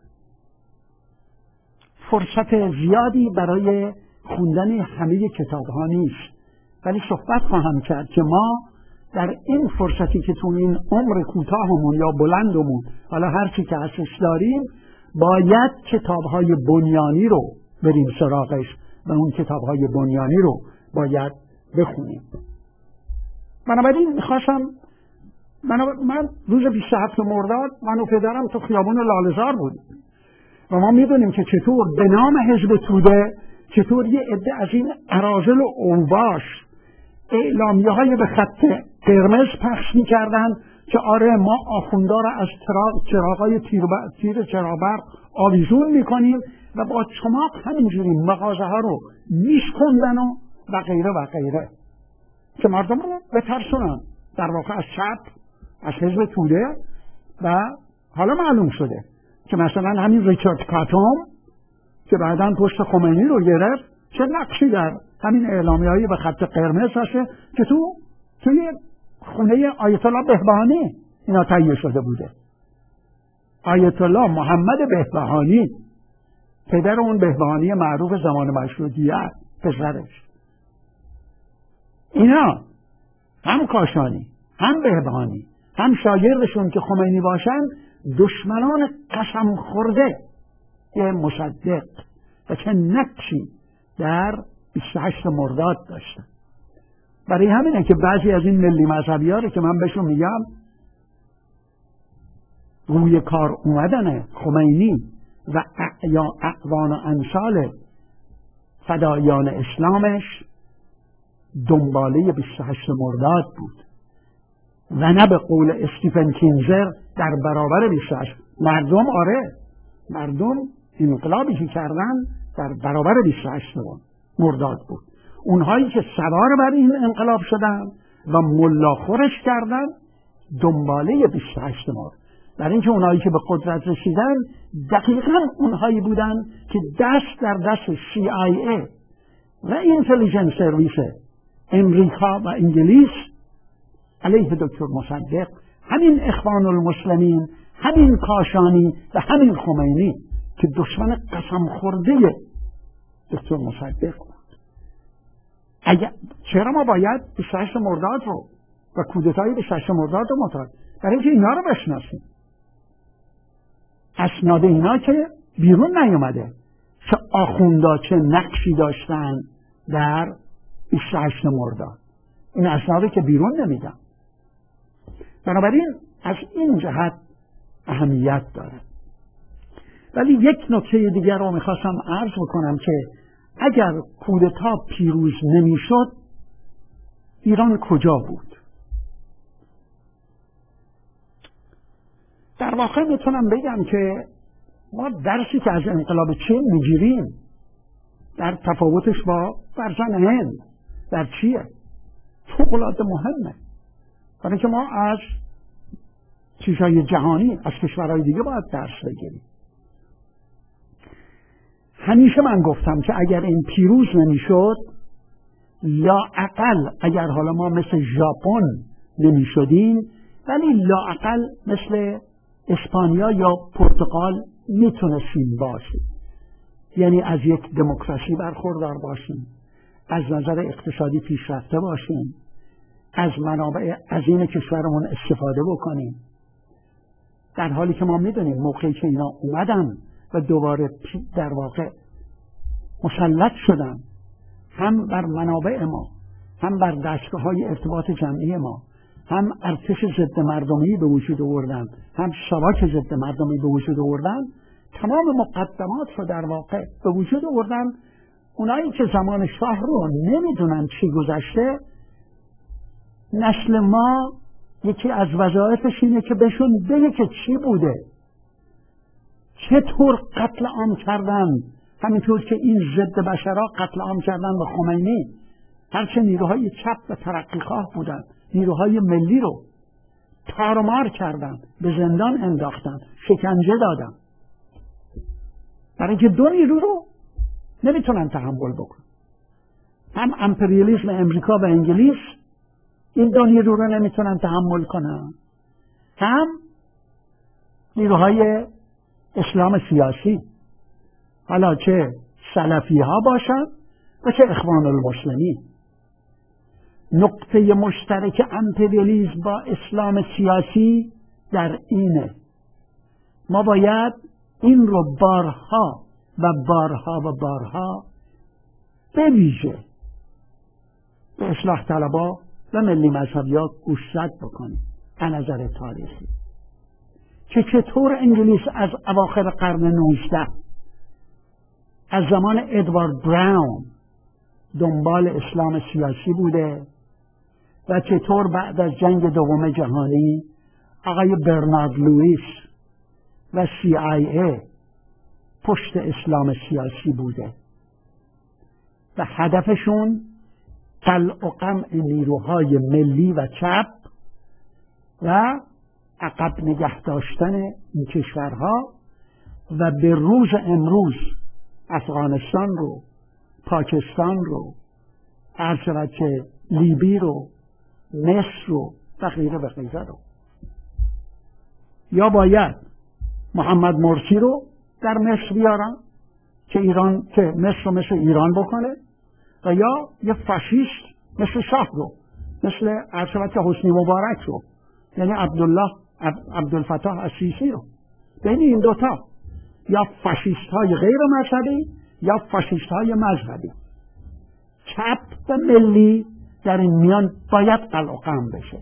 A: فرصت زیادی برای خوندن همه کتاب ها نیست، ولی صحبت خواهم کرد که ما در این فرصتی که تو این عمر کوتاهمون یا بلندمون حالا هر چی که هستش داریم، باید کتاب‌های بنیانی رو بریم سراغش و اون کتاب‌های بنیانی رو باید بخونیم. بنابراین میخواستم من, من روز بیست و هفتم مرداد من و پدرم تو خیابون لاله‌زار بودیم و ما میدونیم که چطور به نام حزب توده چطور یه عده از این اراذل و اوباش اعلامیه های به خط قرمز پخش میکردن که آره ما آخوندا را از چراغای تیر, تیر چراغبرق آویزون میکنیم و با چماق همینجوری مغازه ها رو میشکندن و و غیره و غیره که مردم رو بترسونن در واقع از چپ، از حزب توده. و حالا معلوم شده که مثلا همین ریچارد کاتوم که بعداً پشت خمینی رو گرفت چه نقشی در همین اعلامیه‌های به خط قرمز هست که تو توی خونه آیت الله بهبهانی اینا تهیه شده بوده. آیت الله محمد بهبهانی پدر اون بهبهانی معروف زمان مشروطیت پسرش، اینا هم کاشانی هم بهبهانی هم شاگردشون که خمینی باشن دشمنان قسم خورده یه مصدق و چه نقشی در بیست و هشت مرداد داشتن. برای همینه که بعضی از این ملی مذهبی ها رو که من بهشون میگم روی کار اومدن خمینی و یا اعوان و امثال فدایان اسلامش دنباله بیست و هشت مرداد بود و نه به قول استیفن کینزر در برابر بیست و هشت. مردم آره مردم انقلابی که کردن در برابر بیست و هشت مرداد بود. اونهایی که سوار بر این انقلاب شدن و ملاخورش کردن دنباله بیست و هشت مرداد، در اینکه اونهایی که به قدرت رسیدن دقیقاً اونهایی بودن که دست در دست سی آی ای و اینتلیجنس سرویس امریکا و انگلیس علیه دکتر مصدق، همین اخوان المسلمین، همین کاشانی و همین خمینی که دشمن قسم خورده دکتر مصدق بود. اگر چرا ما باید بیست و هشت مرداد رو و کودتای بیست و هشت مرداد رو مطالعه؟ برای اینکه اینا رو بشناسیم. اسناد اینا که بیرون نیومده چه آخوندا چه نقشی داشتن در بیست و هشت مرداد، این اسنادی که بیرون نمیدن. بنابراین از این جهت اهمیت داره. ولی یک نکته دیگر رو میخواستم عرض بکنم که اگر کودتا پیروز نمیشد ایران کجا بود؟ در واقع میتونم بگم که ما درسی که از انقلاب چین میگیریم در تفاوتش با فرزن هند در چیه؟ فوق‌العاده مهمه. برای که ما از چیزهای جهانی از کشورهای دیگه باید درس بگیریم. همیشه من گفتم که اگر این پیروز نمیشد، لااقل اگر حالا ما مثل ژاپن نمیشدیم ولی لااقل مثل اسپانیا یا پرتغال میتونستیم باشیم. یعنی از یک دموکراسی برخوردار باشیم، از نظر اقتصادی پیشرفته باشیم، از منابع عظیم کشورمون استفاده بکنیم. در حالی که ما میدونیم موقعی که اینا اومدن و دوباره در واقع مسلط شدن هم بر منابع ما، هم بر دستگاه‌های ارتباط جمعی ما، هم ارتش ضد مردمی به وجود آوردن، هم ساواک ضد مردمی به وجود آوردن، تمام مقدمات رو در واقع به وجود آوردن. اونایی که زمان شاه رو نمیدونن چی گذشته، نسل ما یکی از وظایفش اینه که بهشون بگه که چی بوده، چطور قتل عام کردن، همینطور که این ضد بشرا قتل عام کردن و خمینی، هرچه نیروهای چپ و ترقیخواه بودن نیروهای ملی رو تارمار کردن، به زندان انداختن، شکنجه دادن، برای اینکه دو نیرو رو نمیتونن تحمل بکنن. هم امپریالیسم امریکا و انگلیس این دو نیرو رو نمیتونن تحمل کنن، هم نیروهای اسلام سیاسی، حالا چه سلفی ها باشن و چه اخوان المسلمین. نقطه مشترک امپریالیسم با اسلام سیاسی در اینه ما باید این رو بارها و بارها و بارها به ویژه به اصلاح طلبا و ملی مذهبی‌ها گوشزد بکنیم از نظر تاریخی، که چطور انگلیس از اواخر قرن نوزده از زمان ادوارد براون دنبال اسلام سیاسی بوده و چطور بعد از جنگ دوم جهانی آقای برنارد لوئیس و سی آی ای پشت اسلام سیاسی بوده و هدفشون قلع و قمع نیروهای ملی و چپ و عقب نگه داشتن این کشورها و به روز امروز افغانستان رو، پاکستان رو، عرض شود که لیبی رو، مصر رو و غیره و غیره رو. یا باید محمد مرسی رو در مصر بیارن که ایران که مصر رو مثل ایران بکنه، و یا یه فاشیست مثل شاه رو، مثل عرض شود که حسنی مبارک رو، یعنی عبدالله عبدالفتاح السیسی رو. بین این دوتا یا فاشیست های غیر مذهبی یا فاشیست های مذهبی، چپ و ملی در این میان باید قلع و قمع بشه.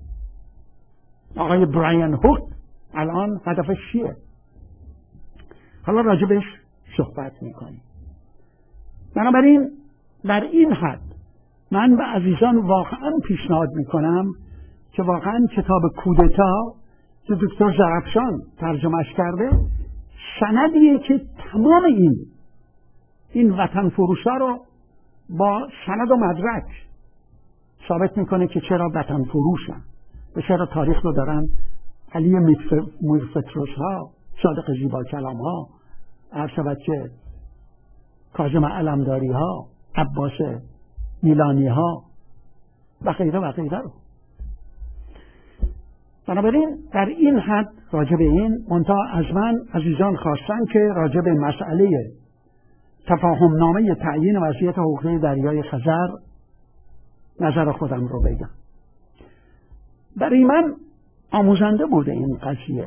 A: آقای براین هوک الان هدفش چیه؟ حالا راجبش صحبت میکنیم. بنابراین در این حد من به عزیزان واقعا پیشنهاد میکنم که واقعا کتاب کودتا که دکتر زرافشان ترجمهش کرده سندیه که تمام این این وطن فروشا رو با سند و مدرک ثابت میکنه که چرا وطن فروشن و چرا تاریخ رو دارن علی میرفتروس ها، صادق زیبا کلام ها، عرض شود که کاظم علمداری ها، عباس میلانی ها و غیره و غیره رو. بنابراین در این حد راجع به این منتها از من عزیزان خواستن که راجع به مسئله تفاهم نامه تعیین وضعیت حقوقی دریای خزر نظر خودم رو بگم. برای من آموزنده بوده این قضیه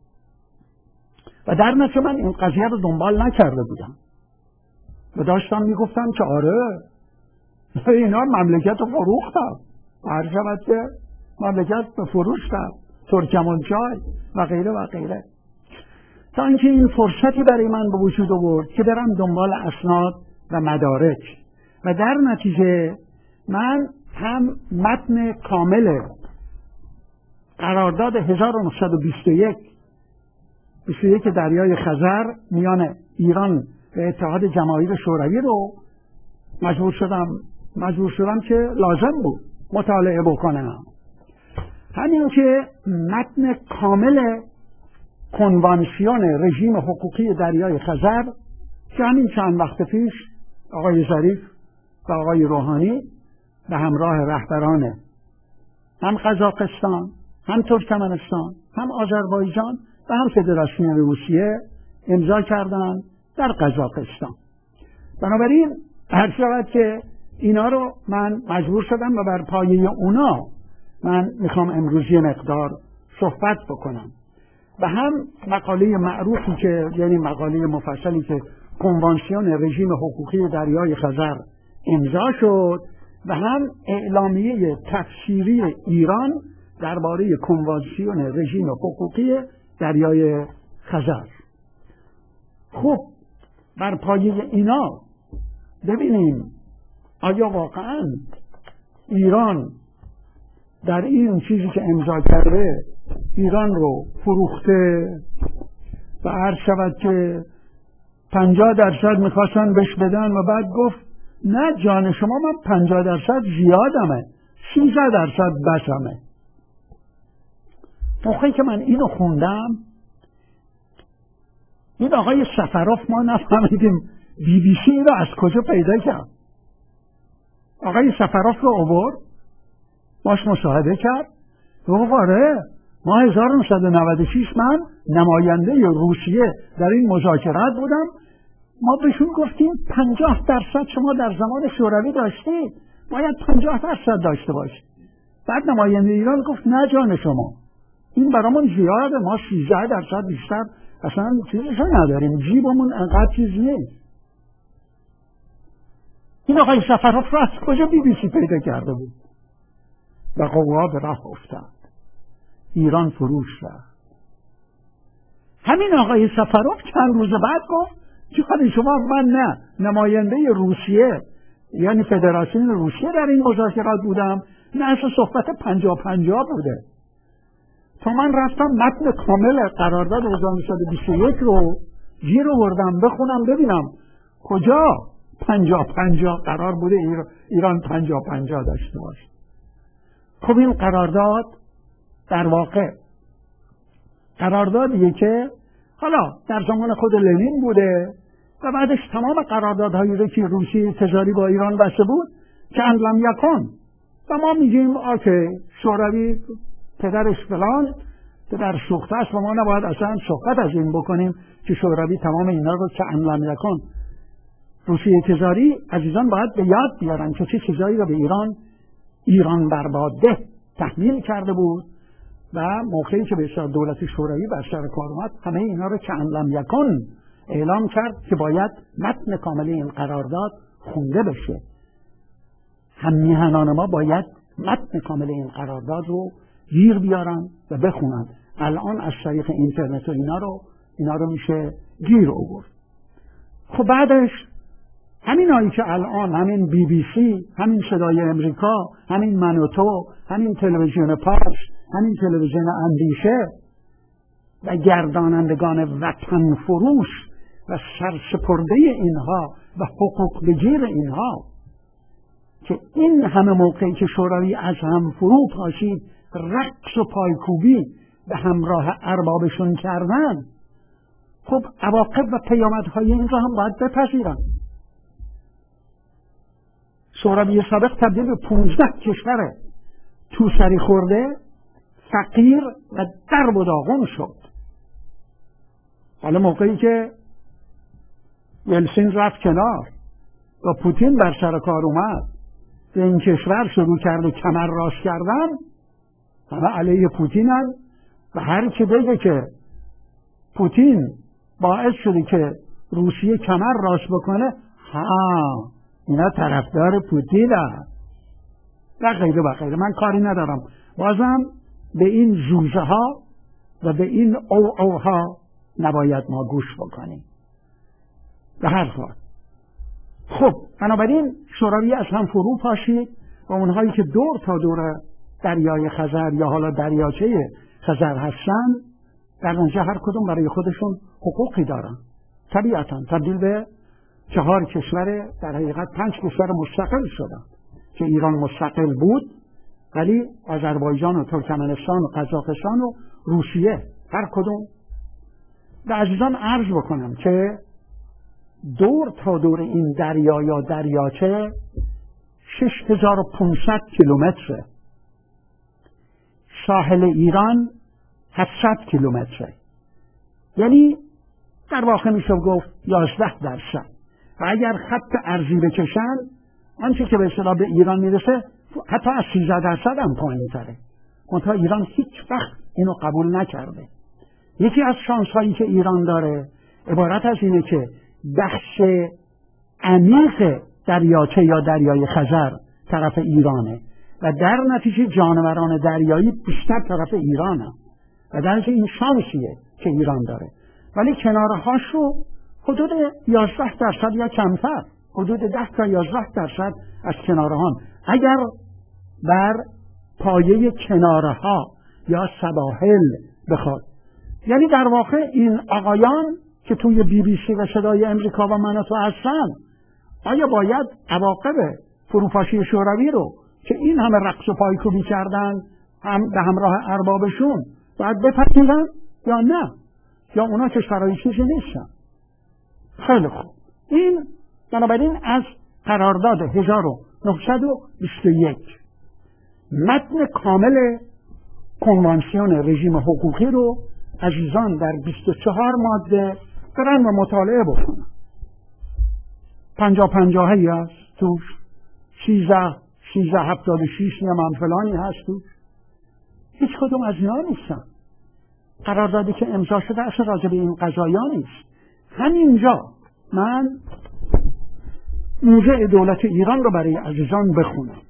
A: و در نتیجه من این قضیه رو دنبال نکرده بودم و داشتم میگفتم که آره اینا مملکت رو فروختن، هر شود که مملکت رو فروختن، ترکمانچای و غیره و غیره، تا اینکه این فرصتی برای من به وجود آورد که برم دنبال اسناد و مدارک و در نتیجه من هم متن کامل قرارداد هزار و نهصد و بیست و یک بیست و یک دریای خزر میان ایران و اتحاد جماهیر شوروی رو مجبور شدم مجبور شدم که لازم بود مطالعه بکنم، همین که متن کامل کنوانسیون رژیم حقوقی دریای خزر که همین چند وقت پیش آقای ظریف و آقای روحانی به همراه رهبران هم قزاقستان، هم ترکمنستان، هم آذربایجان و هم فدراسیون روسیه امضا کردند در قزاقستان. بنابراین هر شود که اینا رو من مجبور شدم و بر پایه اونا من میخوام امروز یه مقدار صحبت بکنم و هم مقاله معروفی که یعنی مقاله مفصلی که کنوانسیون رژیم حقوقی دریای خزر امضا شد و هم اعلامیه تفسیری ایران درباره کنوانسیون رژیم حقوقی دریای خزر. خب بر پایه اینا ببینیم آیا واقعا ایران در این چیزی که امضا کرده ایران رو فروخته و عرض شود که پنجاه درصد میخواستن بهش بدن و بعد گفت نه جان شما، من پنجاه درصد زیادمه، سیزده درصد بسمه. موقعی که من اینو خوندم این آقای سفروف ما نفهمیدیم بی بی سی رو از کجا پیدا کرد. آقای سفروف رو آورد باش مصاحبه کرد و آره ما هزار و نهصد و نود و شش من نماینده روسیه در این مذاکرات بودم، ما بهشون گفتیم پنجاه درصد شما در زمان شوروی داشتید، باید پنجاه درصد داشته باشید. بعد نماینده ایران گفت نه جان شما، این برامون زیاده، ما سیزده درصد بیشتر اصلا چیزشو نداریم، جیبمون انقدر چیز نیست. این آقای سفروف رو از کجا بی بی سی پیدا کرده بود و قوا به راه افتاد، ایران فروش رفت. همین آقای سفروف چند روز بعد گفت چون شما من نه نماینده روسیه یعنی فدراسیون روسیه در این مذاکرات بودم، نه اصلا صحبت پنجاه پنجاه بوده. تا من رفتم متن کامل قرارداد هزار و نهصد و بیست و یک رو گیر آوردم بخونم ببینم کجا پنجاه پنجاه قرار بوده ایران پنجاه پنجاه داشته باشه. خب این قرارداد در واقع قراردادیه که حالا در زمان خود لنین بوده و بعدش تمام قراردادهایی رو که روسیه تجاری با ایران بسته بود که لم یکن و ما میگیم آکه شوروی پدرش فلان پدر سوخته است و ما نباید اصلا صحبت از این بکنیم که شوروی تمام اینا رو که لم یکن روسیه تجاری عزیزان باید به یاد بیارن که چه چیزایی رو به ایران ایران برباده تحمیل کرده بود و موقعی که به دولت شوروی بر سر کار اومد همه اینا رو که لم یکن اعلام کرد که باید متن کامل این قرارداد خونده بشه. هم میهنان ما باید متن کامل این قرارداد رو گیر بیارن و بخونن. الان از طریق اینترنت و اینا رو اینا رو میشه گیر آورد. خب بعدش همین هایی که الان همین بی بی سی، همین صدای امریکا، همین من و تو، همین تلویزیون پارس، همین تلویزیون اندیشه و گردانندگان وطن فروش و سرسپرده اینها و حقوق بگیر اینها که این همه موقعی که شوروی از هم فرو پاشید رقص و پایکوبی به همراه اربابشون کردن، خب عواقب و پیامدهای این را هم باید بپذیرن. شوروی سابق تبدیل به پونزده کشور تو سری خورده، فقیر و درب و داغون شد. حالا موقعی که یلسین رفت کنار و پوتین بر سر کار اومد به این کشور شروع کرده کمر راست کردن، همه علیه پوتینن و هر کی بگه که پوتین باعث شده که روسیه کمر راست بکنه، ها اینا طرفدار پوتین هست و غیره و غیره. من کاری ندارم، بازم به این زوزه ها و به این او او ها نباید ما گوش بکنیم. به هر حال خب بنابراین شوروی از هم فرو پاشید و اونهایی که دور تا دور دریای خزر یا حالا دریاچه خزر هستن در اونجا هر کدوم برای خودشون حقوقی دارن، طبیعتا تبدیل به چهار کشور، در حقیقت پنج کشور مستقل شدن که ایران مستقل بود ولی آذربایجان و ترکمنستان و قزاقستان و روسیه هر کدوم. و عزیزان عرض بکنم که دور تا دور این دریا یا دریاچه شش هزار و پانصد کیلومتره، ساحل ایران هفتصد کیلومتره، یعنی در واقع میشه گفت یازده درصد. و اگر خط ارضی بکشن آنچه که به اصطلاح به ایران میرسه حتی از سیزده درصد هم پایین تره، منتها ایران هیچ وقت اینو قبول نکرده. یکی از شانس هایی که ایران داره عبارت از اینه که بخش عمیق دریاچه یا دریای خزر طرف ایرانه و در نتیجه جانوران دریایی بیشتر طرف ایرانه و در این شانسیه که ایران داره. ولی کنارهاش رو حدود یازده درصد یا کمتر، حدود ده تا یازده درصد از کنارهان اگر بر پایه کنارها یا سواحل بخواد. یعنی در واقع این آقایان که توی بی بی سی و صدای امریکا و من و تو هستن، آیا باید عواقب فروپاشی شوروی رو که این همه رقص و پایکوبی کردن هم به همراه اربابشون باید بپذیرن یا نه؟ یا اونا کشورهای چیزی نیستن؟ خیلی خوب. این بنابراین از قرارداد هزار و نهصد و بیست و یک متن کامل کنوانسیون رژیم حقوقی رو عزیزان در بیست و چهار ماده برن و مطالعه بکنن. پنجاه پنجاهی هست توش، سیزده سیزده هفتاد و شیش نمان فلانی هست توش. هیچ کدوم از اینا نیستن. قراردادی که امضا شده اصلا راجع به این قضایا نیست. همینجا من موضع دولت ایران رو برای عزیزان بخونم.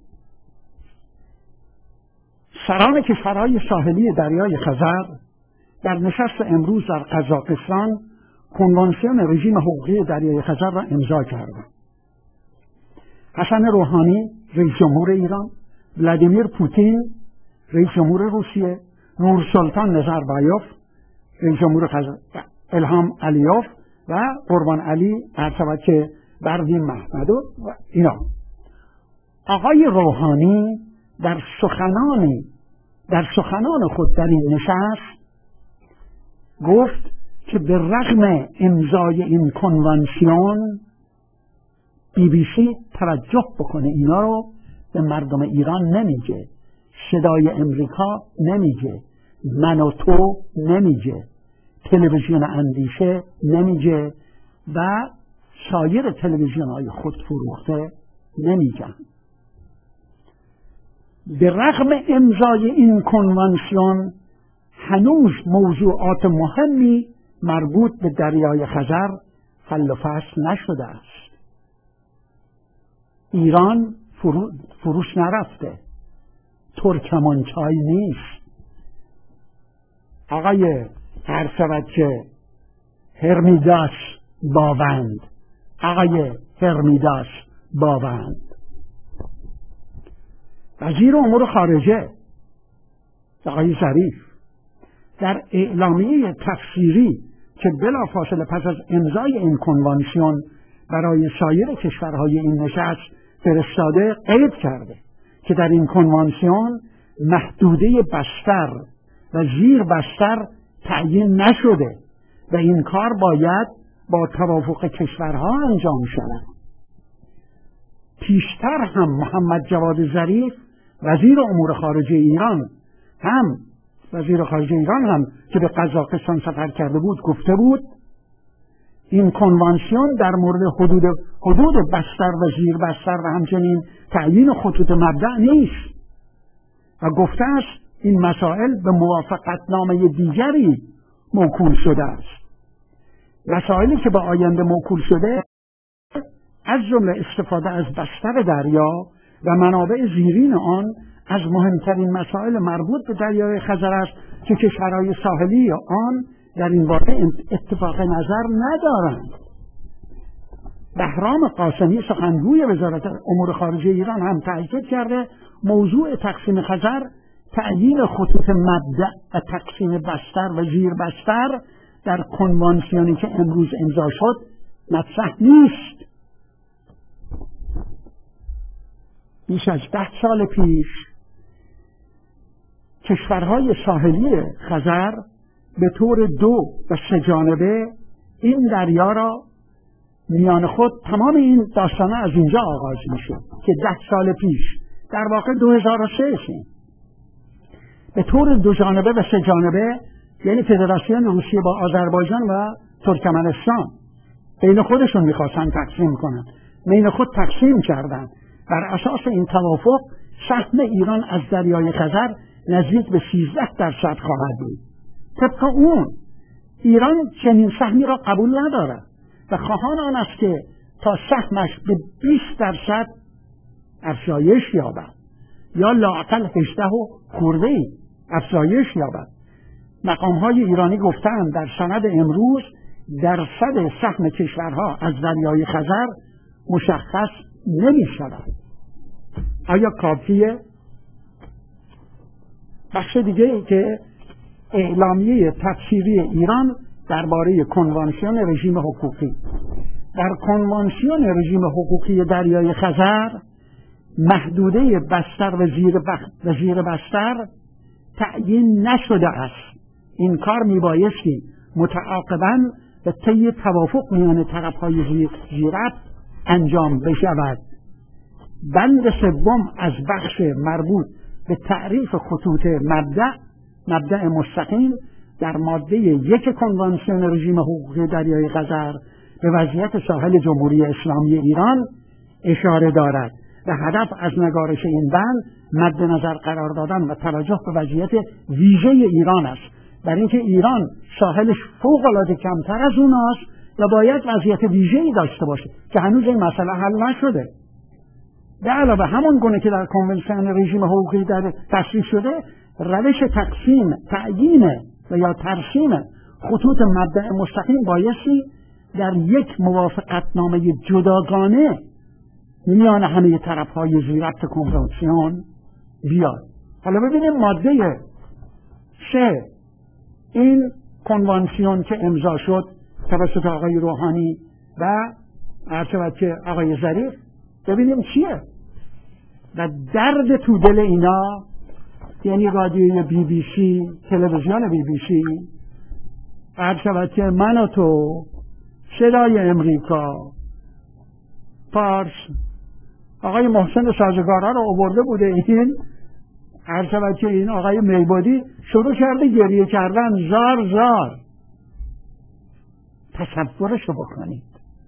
A: سران کشورهای ساحلی دریای خزر در نشست امروز در قزاقستان کنوانسیون رژیم حقوقی دریای خزر را امضا کردند. حسن روحانی رئیس جمهور ایران، ولادیمیر پوتین رئیس جمهور روسیه، نورسلطان نظربایوف رئیس جمهور قزاقستان، الهام علیوف و قربان علی ارتباط که بردین محمدو و اینا. آقای روحانی در سخنانی در سخنان خود در این نشست گفت که به رغم امضای این کنوانسیون بی بی سی توجه بکنه، اینا رو به مردم ایران نمیگه، صدای امریکا نمیگه، من و تو نمیگه، تلویزیون اندیشه نمیگه و سایر تلویزیون های خود فروخته نمیگن. به رغم امضای این کنوانسیون هنوز موضوعات مهمی مربوط به دریای خزر حل و فصل نشده است. ایران فرو، فروش نرفته، ترکمانچای نیست. آقای هر شود که هرمیداس باوند آقای هرمیداس باوند وزیر امور خارجه آقای ظریف در اعلامیه تفسیری که بلافاصله پس از امضای این کنوانسیون برای سایر کشورهای این نشست فرستاده قید کرده که در این کنوانسیون محدوده بستر و زیر بستر تعیین نشده و این کار باید با توافق کشورها انجام شود. پیشتر هم محمد جواد ظریف وزیر امور خارجه ایران هم وزیر خارجه ایران هم که به قزاقستان سفر کرده بود گفته بود این کنوانسیون در مورد حدود حدود بستر و زیر بستر و همچنین تعیین خطوط مبدأ نیست و گفته است این مسائل به موافقتنامه دیگری موکول شده است. مسائلی که به آینده موکول شده از جمله استفاده از بستر دریا و منابع زیرین آن از مهمترین مسائل مربوط به دریای خزر است که کشورهای ساحلی آن در این باره اتفاق نظر ندارند. بهرام قاسمی سخنگوی وزارت امور خارجه ایران هم تاکید کرده موضوع تقسیم خزر تعیین خطوط مبدأ و تقسیم بستر و زیر بستر در کنوانسیونی که امروز امضا شد مطرح نیست. بیش از ده سال پیش کشورهای ساحلی خزر به طور دو و سه جانبه این دریا را میان خود تمام این داستانه از اینجا آغاز میشه که ده سال پیش در واقع دو هزار و سه به طور دو جانبه و سه جانبه یعنی فدراسیون روسیه با آذربایجان و ترکمنستان بین خودشون میخواستن تقسیم کنن، بین خود تقسیم کردن. بر اساس این توافق سهم ایران از دریای خزر نزدیک به سیزده درصد خواهد بود. طبق اون ایران چنین سهمی را قبول ندارد و خواهان آن است که تا سهمش به بیست درصد افزایش یابد یا لااقل هجده و خورده افزایش یابد. مقامهای ایرانی گفتند در سند امروز درصد سهم کشورها از دریای خزر مشخص نمی شود. آیا کافیه؟ بخش دیگه ای که اعلامیه تفسیری ایران درباره کنوانسیون رژیم حقوقی. در کنوانسیون رژیم حقوقی دریای خزر محدوده بستر و زیر, بخ... و زیر بستر تعیین نشده است. این کار میبایستی متعاقباً به طی توافق میان طرفهای زیر... زیرت انجام بشود. بند سوم از بخش مربوط به تعریف خطوط مبدأ مبدأ مستقیم در ماده یک کنوانسیون رژیم حقوقی دریای خزر به وضعیت ساحل جمهوری اسلامی ایران اشاره دارد و هدف از نگارش این بند مد نظر قرار دادن و توجه به وضعیت ویژه ایران است، برای اینکه ایران ساحلش فوق العاده کمتر از اوناست و باید وضعیت ویژه‌ای داشته باشه که هنوز این مسئله حل نشده. به علاوه همون گونه که در کنوانسیون رژیم حقوقی در تصریح شده، روش تقسیم، تعیین و یا ترسیم خطوط مبدأ مستقیم بایستی در یک موافقتنامه جداگانه میان همه طرفهای زیربط کنوانسیون بیاد. حالا ببینیم ماده سه این کنوانسیون که امضا شد توسط آقای روحانی و عرض که آقای ظریف، ببینیم چیه. و درد تو دل اینا یعنی رادیوی بی بی سی، تلویزیون بی بی سی، عرض که من و تو، صدای امریکا، پارس، آقای محسن سازگارا رو آورده بوده این عرض که این آقای میبادی شروع کرده گریه کردن زار زار. تصورشو بکنید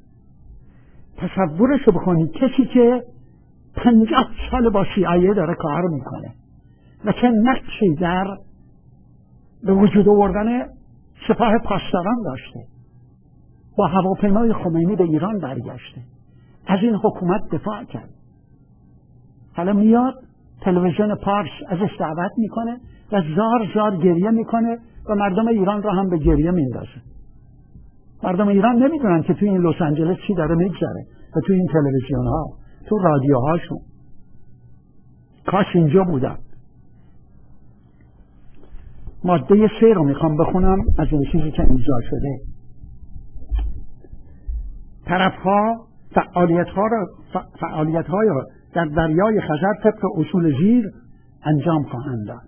A: تصورشو بکنید کسی که پنجاه سال با سی آی ای داره کار میکنه و چه نقشی در به وجود آوردن سپاه پاسداران داشته، با هواپیمای خمینی به ایران برگشته، از این حکومت دفاع کرد، حالا میاد تلویزیون پارس ازش دعوت میکنه و زار زار گریه میکنه و مردم ایران را هم به گریه میندازه. مردم ایران نمیدونن که توی این لس آنجلس چی داره میگذره و توی این تلویزیون ها، تو رادیوهاشون. کاش اینجا بودن. ماده سه رو میخوام بخونم از این چیزی که امضا شده. طرفها فعالیت‌ها را فعالیت‌های را در دریای خزر طبق اصول زیر انجام خواهند داد.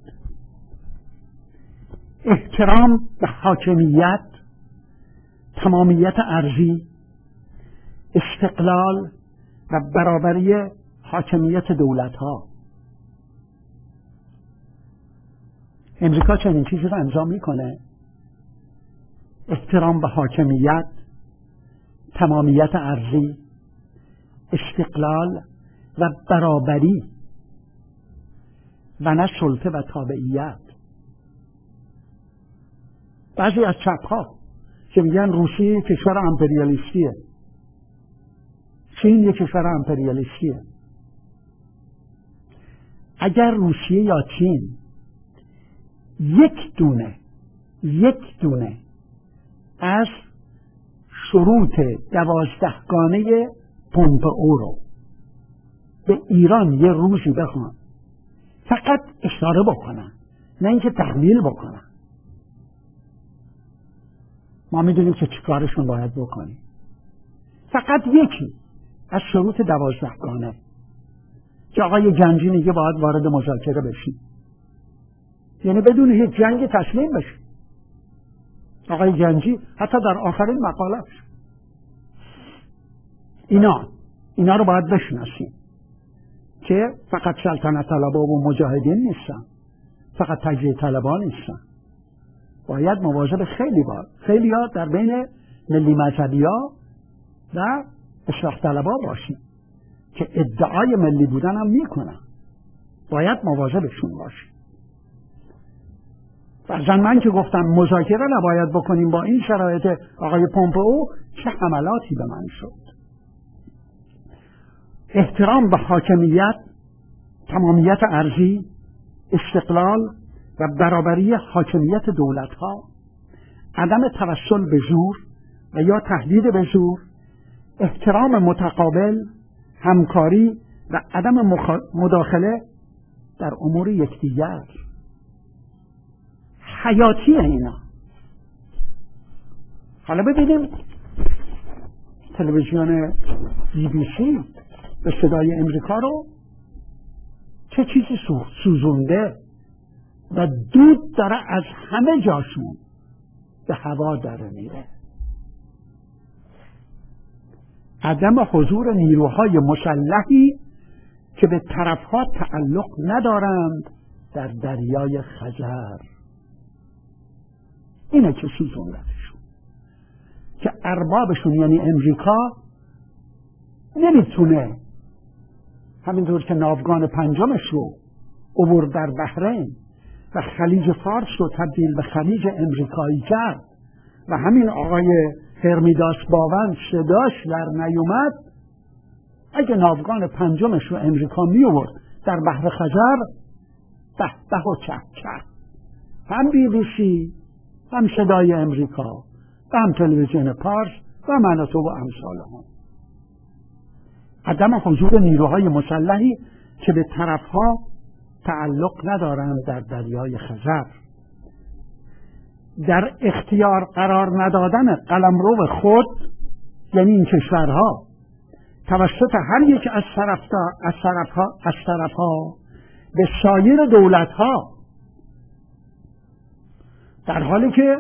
A: احترام به حاکمیت، تمامیت ارضی، استقلال و برابری حاکمیت دولت‌ها. امریکا چنین چیزی را انجام میکنه؟ احترام به حاکمیت، تمامیت ارضی، استقلال و برابری و نه سلطه و تابعیت. بعضی از چپ‌ها که میگن روسیه کشور امپریالیستیه، چین یک کشور امپریالیستیه. اگر روسیه یا چین یک دونه یک دونه از شروط دوازدهگانه پومپئو رو به ایران یه روزی بخوان، فقط اشاره بکنن، نه اینکه تحمیل بکنن، ما میدونیم که چیکارشون باید بکنیم. فقط یکی از شروط دوازدهگانه که آقای گنجی میگه باید وارد مذاکره بشیم، یعنی بدون هیچ جنگ تسلیم بشیم. آقای گنجی حتی در آخرین مقالش اینا اینا رو باید بشناسیم که فقط سلطنت طلبا و مجاهدین نیستن، فقط تجزیه طلبا نیستن. باید مواظب خیلی باید خیلی ها در بین ملی مذهبی ها و اصلاح طلبا باشیم که ادعای ملی بودن هم میکنن. باید مواظبشون باشیم. فرضاً من که گفتم مذاکره نباید بکنیم با این شرایط آقای پومپئو، چه حملاتی به من شد. احترام به حاکمیت، تمامیت ارضی، استقلال و برابری حاکمیت دولت‌ها، عدم توسل به زور و یا تهدید به زور، احترام متقابل، همکاری و عدم مداخله در امور یکدیگر. حیاتی اینا. حالا ببینیم تلویزیون بی بی سی به صدای امریکا رو چه چیزی سوزونده و دود داره از همه جاشون به هوا داره میره. عدم حضور نیروهای مسلحی که به طرفها تعلق ندارند در دریای خزر. اینه که سوزوندهشون، که اربابشون یعنی امریکا نمیتونه همینطور که ناوگان پنجمش رو عبور در بحرین و خلیج فارس رو تبدیل به خلیج امریکایی کرد و همین آقای هرمیداس باون صداش در نیومد، اگه ناوگان پنجمش رو امریکا می آورد در بحر خزر، به به و چه چه، هم بی بی سی، هم صدای امریکا، و هم تلویزیون پارس و من و تو و امثال هم. عدم حضور نیروهای مسلحی که به طرفها تعلق ندارند در دریای خزر. در اختیار قرار ندادن قلمرو خود، یعنی این کشورها، توسط هر یک از طرفها از طرفها از طرفها به سایر دولتها، در حالی که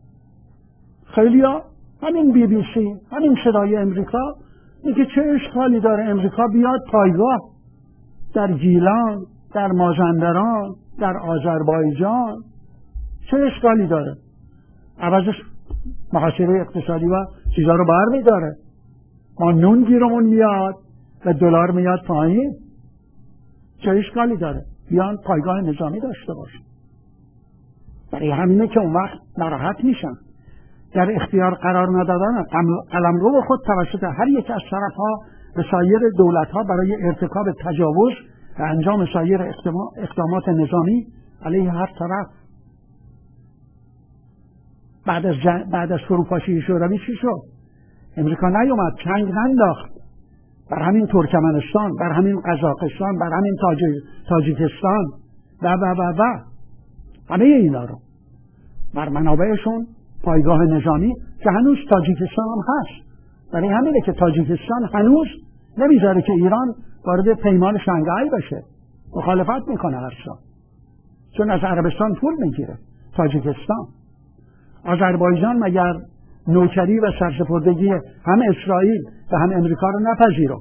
A: خیلیا همین بی بی سی، همین صدای امریکا میگه چه اشکالی داره امریکا بیاد پایگاه در گیلان، در مازندران، در آذربایجان، چه اشکالی داره؟ عوضش محاصره اقتصادی و چیزا رو بر میداره، ما نون گیرمون میاد و دلار میاد پایین. چه اشکالی داره؟ بیان پایگاه نظامی داشته باشه. برای همینه که اون وقت ناراحت میشن. در اختیار قرار ندادن قلمرو خود توسط هر یک از طرفها به سایر دولتها برای ارتکاب تجاوز و انجام سایر اقدامات نظامی علیه هر طرف. بعد از جن... بعد از فروپاشی شوروی چی شد؟ امریکا نیومد، چنگ ننداخت بر همین ترکمنستان، بر همین قزاقستان، بر همین تاج... تاجیکستان و و و و همه اینا رو بر منابعشون پایگاه نظامی که هنوز تاجیکستان هم هست. برای همینه که تاجیکستان هنوز نمیذاره که ایران وارد پیمان شانگهای بشه، مخالفت میکنه هر سال، چون از عربستان پول میگیره. تاجیکستان، آذربایجان مگر نوکری و سرسپردگی هم اسرائیل و هم امریکا رو نپذیرفت؟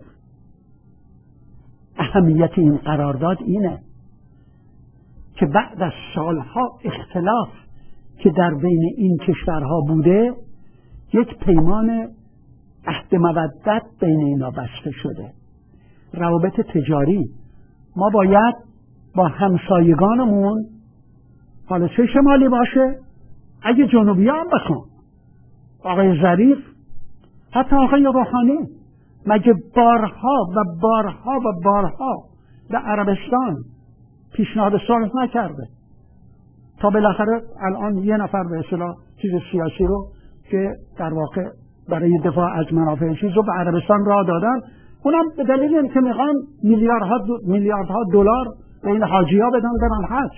A: اهمیت این قرارداد اینه که بعد از سالها اختلاف که در بین این کشورها بوده، یک پیمان عهد مودت بین اینا بسته شده. روابط تجاری، ما باید با همسایگانمون، حالا چه شمالی باشه، اگه جنوبی هم بخوام، آقای ظریف، حتی آقای روحانی، مگه بارها و بارها و بارها به عربستان پیشنهاد صلح نکرده تا بالاخره الان یه نفر به اصطلاح چیز سیاسی رو که در واقع برای دفاع از منافع چیز رو به عربستان راه دادن، اونم به دلیل اینکه میخوان میلیاردها دو میلیاردها دلار به این حاجی‌ها بدن برن حج.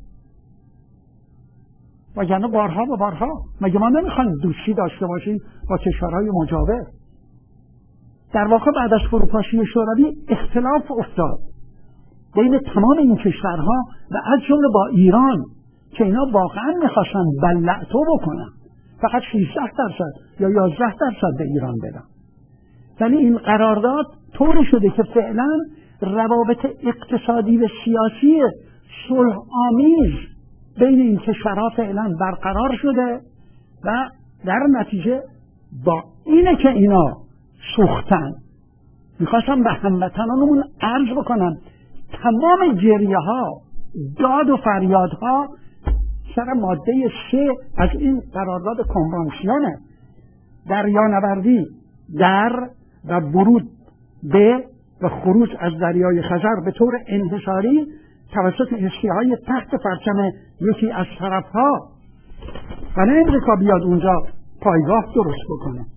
A: وگرنه بارها و بارها مگه ما نمیخوایم دوستی داشته باشیم با کشورهای مجاور؟ در واقع بعد از فروپاشی شوروی اختلاف افتاد بین تمام این کشورها و از جمله با ایران که اینا واقعا میخواستن بلعتو بکنن، فقط شانزده درصد یا یازده درصد به ایران بدن. ولی این قرارداد طوری شده که فعلا روابط اقتصادی و سیاسی صلح آمیز بین این کشورها فعلا برقرار شده و در نتیجه با اینه که اینا سوختن. میخواستم به هموطنانمون عرض بکنم تمام گریه ها، داد و فریاد ها سر ماده سه از این قرارداد کنوانسیونه، دریانوردی در و ورود به و خروج از دریای خزر به طور انحصاری توسط کشتی‌های تحت پرچم یکی از طرف‌ها، و نه امریکا بیاد اونجا پایگاه درست بکنه.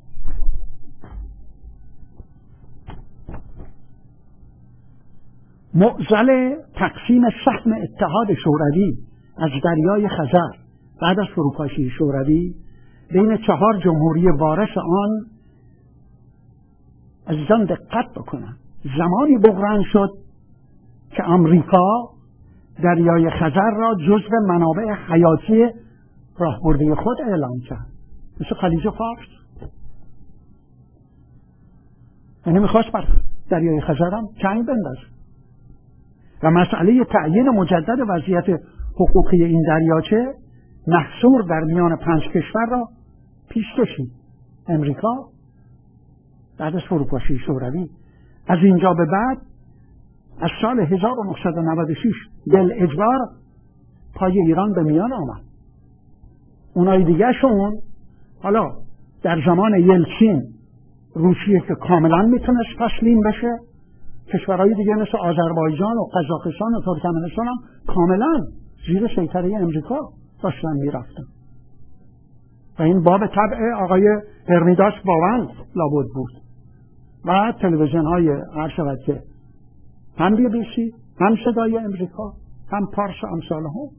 A: معضل تقسیم سهم اتحاد شوروی از دریای خزر بعد از فروپاشی شوروی بین چهار جمهوری وارث آن، عزیزان دقت بکنن، زمانی بحران شد که آمریکا دریای خزر را جزو منابع حیاتی راهبردی خود اعلام کرد، مثل خلیج فارس. یعنی میخواست بر دریای خزر هم چنگ بندازه و مسئله تعیین مجدد وضعیت حقوقی این دریاچه محصور در میان پنج کشور را پیش کشید. امریکا بعد از فروپاشی شوروی از اینجا به بعد از سال هزار و نهصد و نود و شش بالاجبار پای ایران به میان آمد. اونای دیگه شون حالا در زمان یلتسین روسیه که کاملا میتونست تسلیم بشه، کشورهای دیگه مثل آذربایجان و قزاقستان و ترکمنستان هم کاملا زیر سیطره امریکا داشتن میرفتن و این باب طبع آقای هرمیداس باوند لابد بود و تلویزیون های هر شود که هم بی بی سی، هم صدای امریکا، هم پارس و امثاله هم.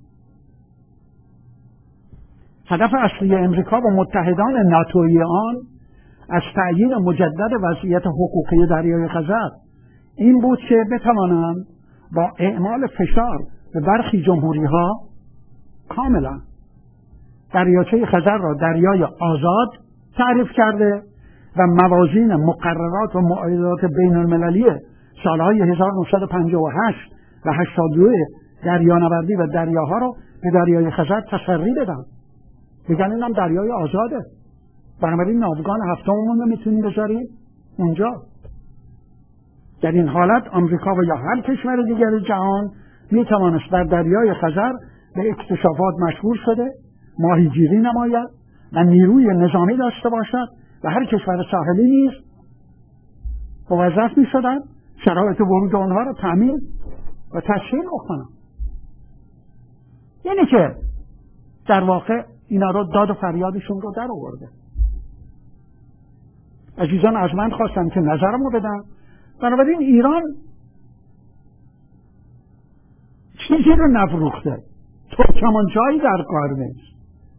A: هدف اصلی امریکا و متحدان ناتویی آن از تعیین مجدد وضعیت حقوقی دریای خزر این بود که بتوانند با اعمال فشار به برخی جمهوری ها کاملا دریاچه خزر را دریای آزاد تعریف کرده و موازین مقررات و معاهدات بین المللی سالهای هزار و نهصد و پنجاه و هشت و هشتاد و دو دریانوردی و دریاها را به دریای خزر تسری بدن، بگن اینم دریای آزاده، بنابراین ناوگان هفتممون رو میتونیم بذاریم اونجا. در این حالت آمریکا و یا هر کشور دیگر جهان میتوانست در دریای خزر به اکتشافات مشغول شده، ماهیگیری نماید و نیروی نظامی داشته باشد و هر کشور ساحلی نیز موظف میشدند شرایط ورود آنها را تامین و تسهیل بکنند. یعنی که در واقع اینا رو داد و فریادشون رو در آورده. عزیزان از من خواستن که نظرمو بدم. بنابراین ایران چیزی رو نفروخته، ترکمانچای در کار نیست.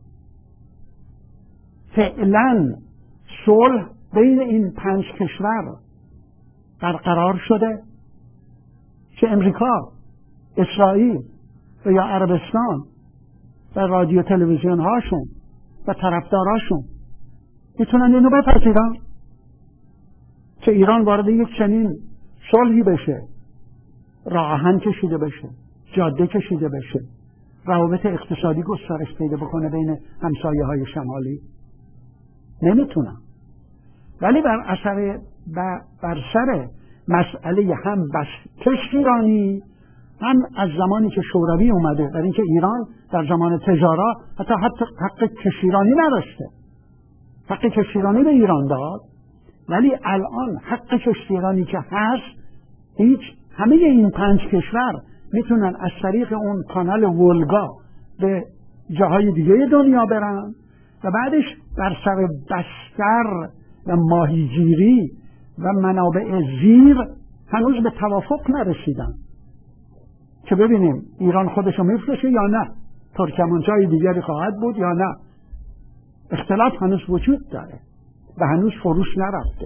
A: فعلا صلح بین این پنج کشور برقرار شده که امریکا، اسرائیل و یا عربستان و رادیو تلویزیون هاشون و طرفداراشون میتونن اینو بپذیرن که ایران وارد یک چنین صلحی بشه، راه آهن کشیده بشه، جاده کشیده بشه، روابط اقتصادی گسترش پیدا بکنه بین همسایه های شمالی. نمیتونن. ولی بر اثر بر سر مسئله هم بس کشتیرانی، هم از زمانی که شوروی اومده، در اینکه ایران در زمان تجارا حتی حتی حق کشتیرانی نداشته، حق کشتیرانی به ایران داد، ولی الان حق کشتیرانی که هست هیچ، همه این پنج کشور میتونن از طریق اون کانال ولگا به جاهای دیگه دنیا برن و بعدش بر سر بستر و ماهیگیری و منابع زیر هنوز به توافق نرسیدن که ببینیم ایران خودشو میفروشه یا نه، ترکمانچای دیگری خواهد بود یا نه. اختلاف هنوز وجود داره و هنوز فروش نرفته.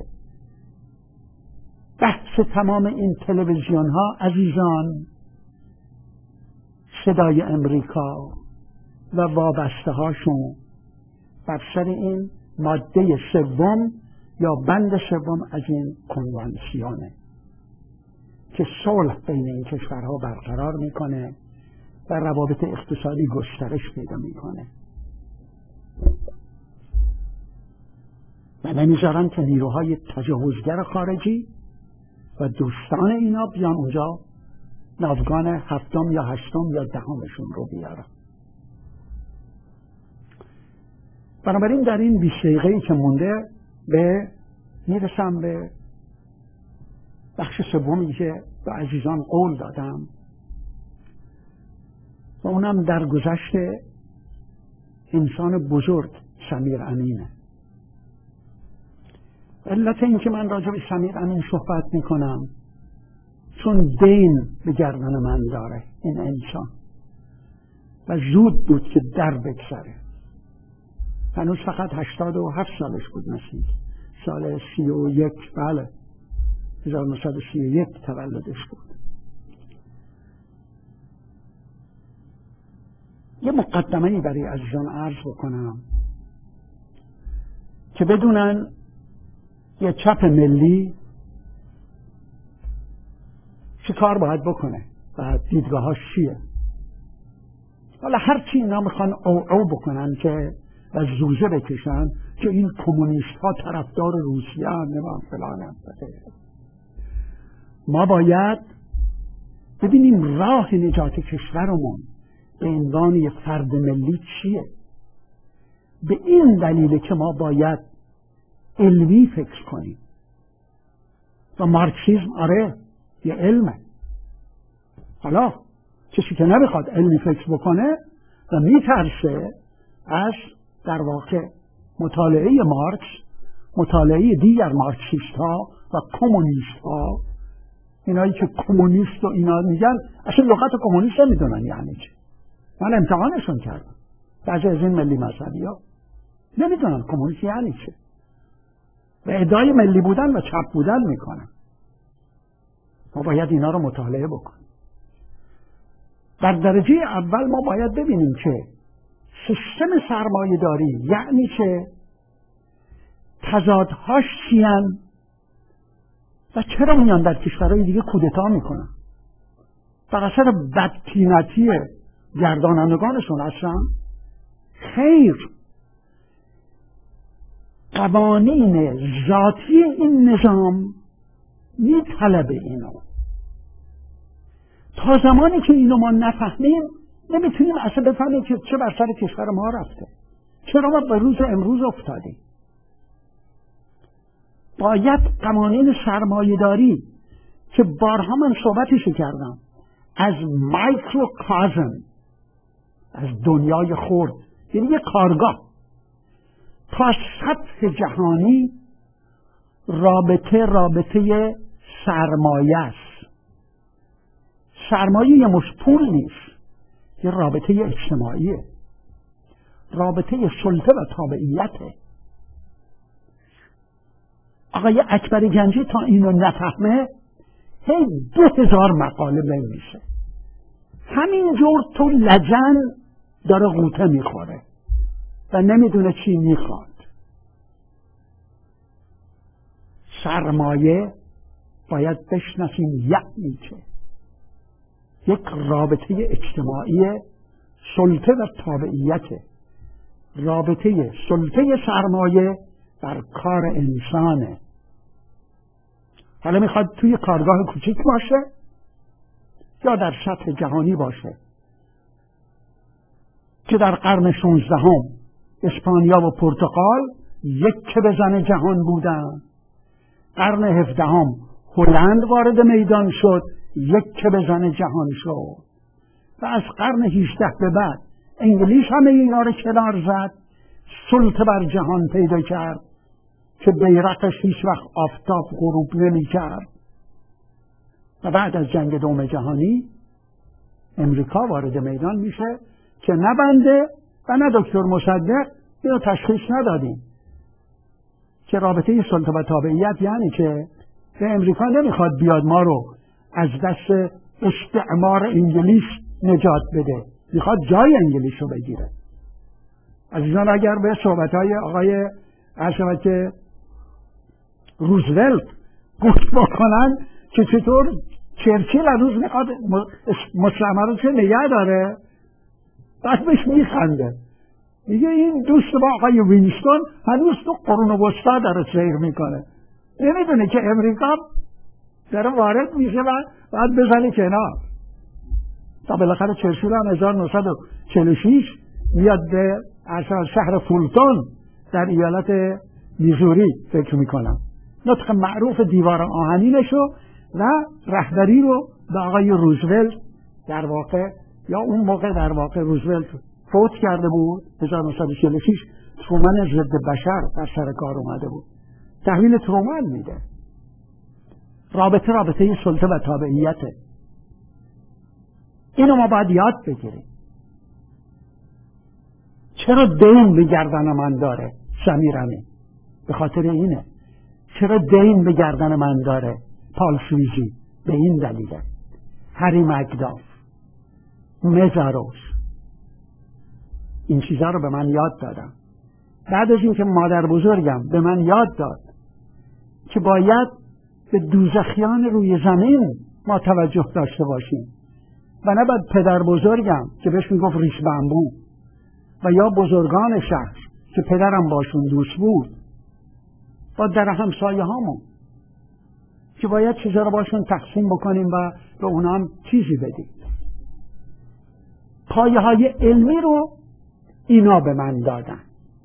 A: بحث تمام این تلویزیون ها عزیزان، صدای امریکا و وابسته هاشون بر سر این ماده سوم یا بند سوم از این کنوانسیونه که صلح بین این کشورها برقرار میکنه و روابط اقتصادی گسترش پیدا میکنه و نمیذارن که نیروهای تجاوزگر خارجی و دوستان اینا بیان اونجا ناوگان هفتم یا هشتم یا دهمشون رو بیارن. بنابراین در این بیست دقیقه‌ای که مونده به میرسم به بخش سومی که به عزیزان قول دادم و اونم در گذشت انسان بزرگ سمیر امینه. علت این که من راجع به سمیر امین صحبت میکنم چون دین به گردن من داره این انسان و زود بود که در بگذره. هنوز فقط هشتاد و هفت سالش بود، نسید سال سی و یک، بله هزار و نهصد و سی و یک تولدش بود. یه مقدمه‌ای برای عزیزان عرض بکنم که بدونن یه چپ ملی چه کار باید بکنه و دیدگاهاش چیه. حالا هرچی اینا میخوان او او بکنن که و زوزه بکشن که این کمونیست ها طرفدار روسیه هم نمیم فلان هم. ما باید ببینیم راه نجات کشورمون به عنوان یه فرد ملی چیه. به این دلیل که ما باید علمی فکر کنیم و مارکسیسم آره یه علمه. حالا کسی که نمیخواد علمی فکر بکنه و میترسه از در واقع مطالعه مارکس، مطالعه دیگر مارکسیست ها و کمونیست ها، اینایی که کمونیست و اینا میگن اصلا لغت کمونیست نمیدونن یعنی چی. من امتحانشون کردم، بعضی از این ملی مذهبی ها نمیدونن کمونیست یعنی چی و ادعای ملی بودن و چپ بودن میکنن. ما باید اینا رو مطالعه بکنیم. در درجه اول ما باید ببینیم که سیستم سرمایه داری یعنی که تضادهاش چیان و چرا میان در کشورهای دیگه کودتا میکنن. در اثر بدتینتی گردانندگانشون اصلا خیر، قوانین ذاتی این نظام میطلبه اینو. تا زمانی که اینو ما نفهمیم نمیتونیم اصلا بفهمیم که چه بر سر کشور ما رفته، چرا ما به روز امروز افتادیم. باید قوانین سرمایه‌داری که بارها من صحبتشو کردم از مایکروکازم، از دنیای خرد یعنی یک کارگاه. تا سطح جهانی رابطه رابطه سرمایه است. سرمایه یه مش پول نیست، یه رابطه اجتماعیه، رابطه سلطه و تابعیته. آقای اکبر گنجی تا اینو نفهمه هی دو هزار مقاله بنویسه، همینجور تو لجن داره غوطه میخوره و نمیدونه چی میخواد. سرمایه باید بشناسیم یعنی چه. یک رابطه اجتماعی سلطه و تابعیته. رابطه سلطه سرمایه در کار انسانه. حالا میخواد توی کارگاه کوچیک باشه یا در سطح جهانی باشه که در قرن شانزدهم اسپانیا و پرتغال یک بزن جهان بودن، قرن هفدهم هلند وارد میدان شد، یک بزن جهان شد، و از قرن هجدهم به بعد انگلیس همه اینا رو کنار زد، سلطه بر جهان پیدا کرد که بیرقش هیچ وقت آفتاب غروب نمی کرد. و بعد از جنگ دوم جهانی امریکا وارد میدان میشه که نه بنده و نه دکتر مصدق اینو تشخیص ندادیم که رابطه سلطه و تابعیت یعنی که به امریکا نمیخواد بیاد ما رو از دست استعمار انگلیس نجات بده، میخواد جای انگلیس رو بگیره. عزیزان اگر به صحبتهای آقای عرشبت که روزولت گوش بکنن که چطور چرچیل هنوز میخواد مستعمره رو چه نگه داره، بعد بهش میخنده، میگه این دوست با آقای وینستون هنوز تو قرون وسطا داره سیر میکنه، نمیدونه که امریکا داره وارد میشه و بعد بزنه کنار. تا بالاخره چرچیل هم هزار و نهصد و چهل و شش میاد به شهر فولتون در ایالت میزوری فکر میکنم، نطق معروف دیوار آهنینشو و رهبری رو به آقای روزولت در واقع، یا اون موقع در واقع روزولت فوت کرده بود هزار و نهصد و چهل و شش، ترومن ضد بشر در سر کار اومده بود، تحویل ترومن میده. رابطه رابطه سلطه و تابعیته. اینو ما باید یاد بگیریم. چرا دین به گردن من داره سمیر امین؟ به خاطر اینه. چرا دین به گردن من داره پال سویزی؟ به این دلیله. هری مکداف، مزاروس، این چیزها رو به من یاد دادم. بعد از اینکه مادر بزرگم به من یاد داد که باید به دوزخیان روی زمین ما توجه داشته باشیم و نه باید پدر بزرگم که بهش میگفت ریش بمبو و یا بزرگان شهر که پدرم باشون دوست بود با در همسایه هامون که باید چیزا رو باشون تقسیم بکنیم و به اونا هم چیزی بدیم. پایه های علمی رو اینا به من دادن.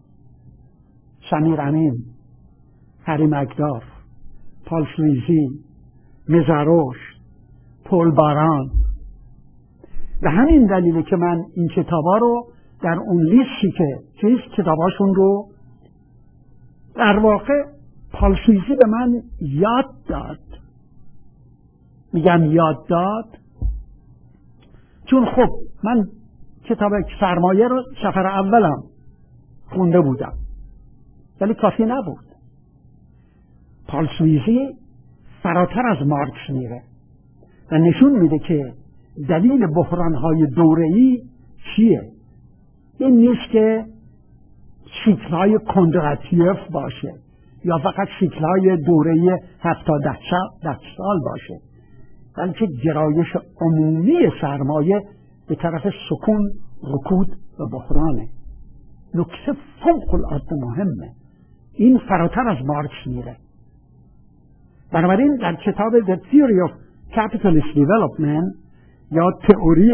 A: سمیر امین، هری مکداف، پال سویزی، مزاروش، پول باران. و همین دلیله که من این کتابا رو در اون لیستی که چیز کتاباشون رو در واقع پال سویزی به من یاد داد. میگم یاد داد چون خب من کتاب سرمایه رو سفر اولم خونده بودم ولی کافی نبود. پال سویزی فراتر از مارکس میره و نشون میده که دلیل بحرانهای دوره‌ای چیه. این نیست که سیکل‌های کندراتیف باشه یا فقط سیکل‌های دوره‌ای هفتاد ده سال باشه، بلکه گرایش عمومی سرمایه به طرف سکون، رکود و بحرانه. نکته فوق العاده مهمه. این فراتر از مارکس میره. بنابراین در کتاب The Theory of Capitalist Development یا تئوری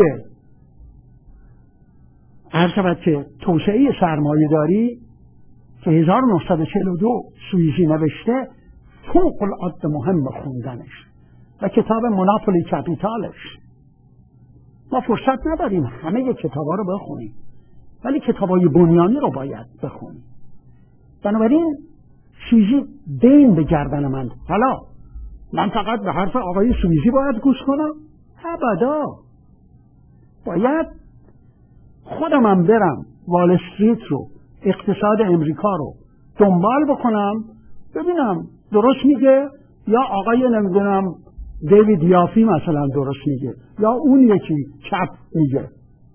A: عرض شود که توسعه سرمایه داری که هزار و نهصد و چهل و دو سویزی نوشته فوق العاده مهم خوندنش و کتاب مونوپولی کپیتالش. ما فرصت نداریم همه کتابا رو بخونیم ولی کتابای بنیانی رو باید بخونی. بنابراین سویزی دین به گردن من. حالا من فقط به حرف آقای سویزی باید گوش کنم؟ ابدا. باید خودمم برم وال استریت رو، اقتصاد امریکا رو دنبال بکنم، ببینم درست میگه یا آقای نمیدونم دیوید یافی مثلا درست میگه یا اون یکی چپ میگه.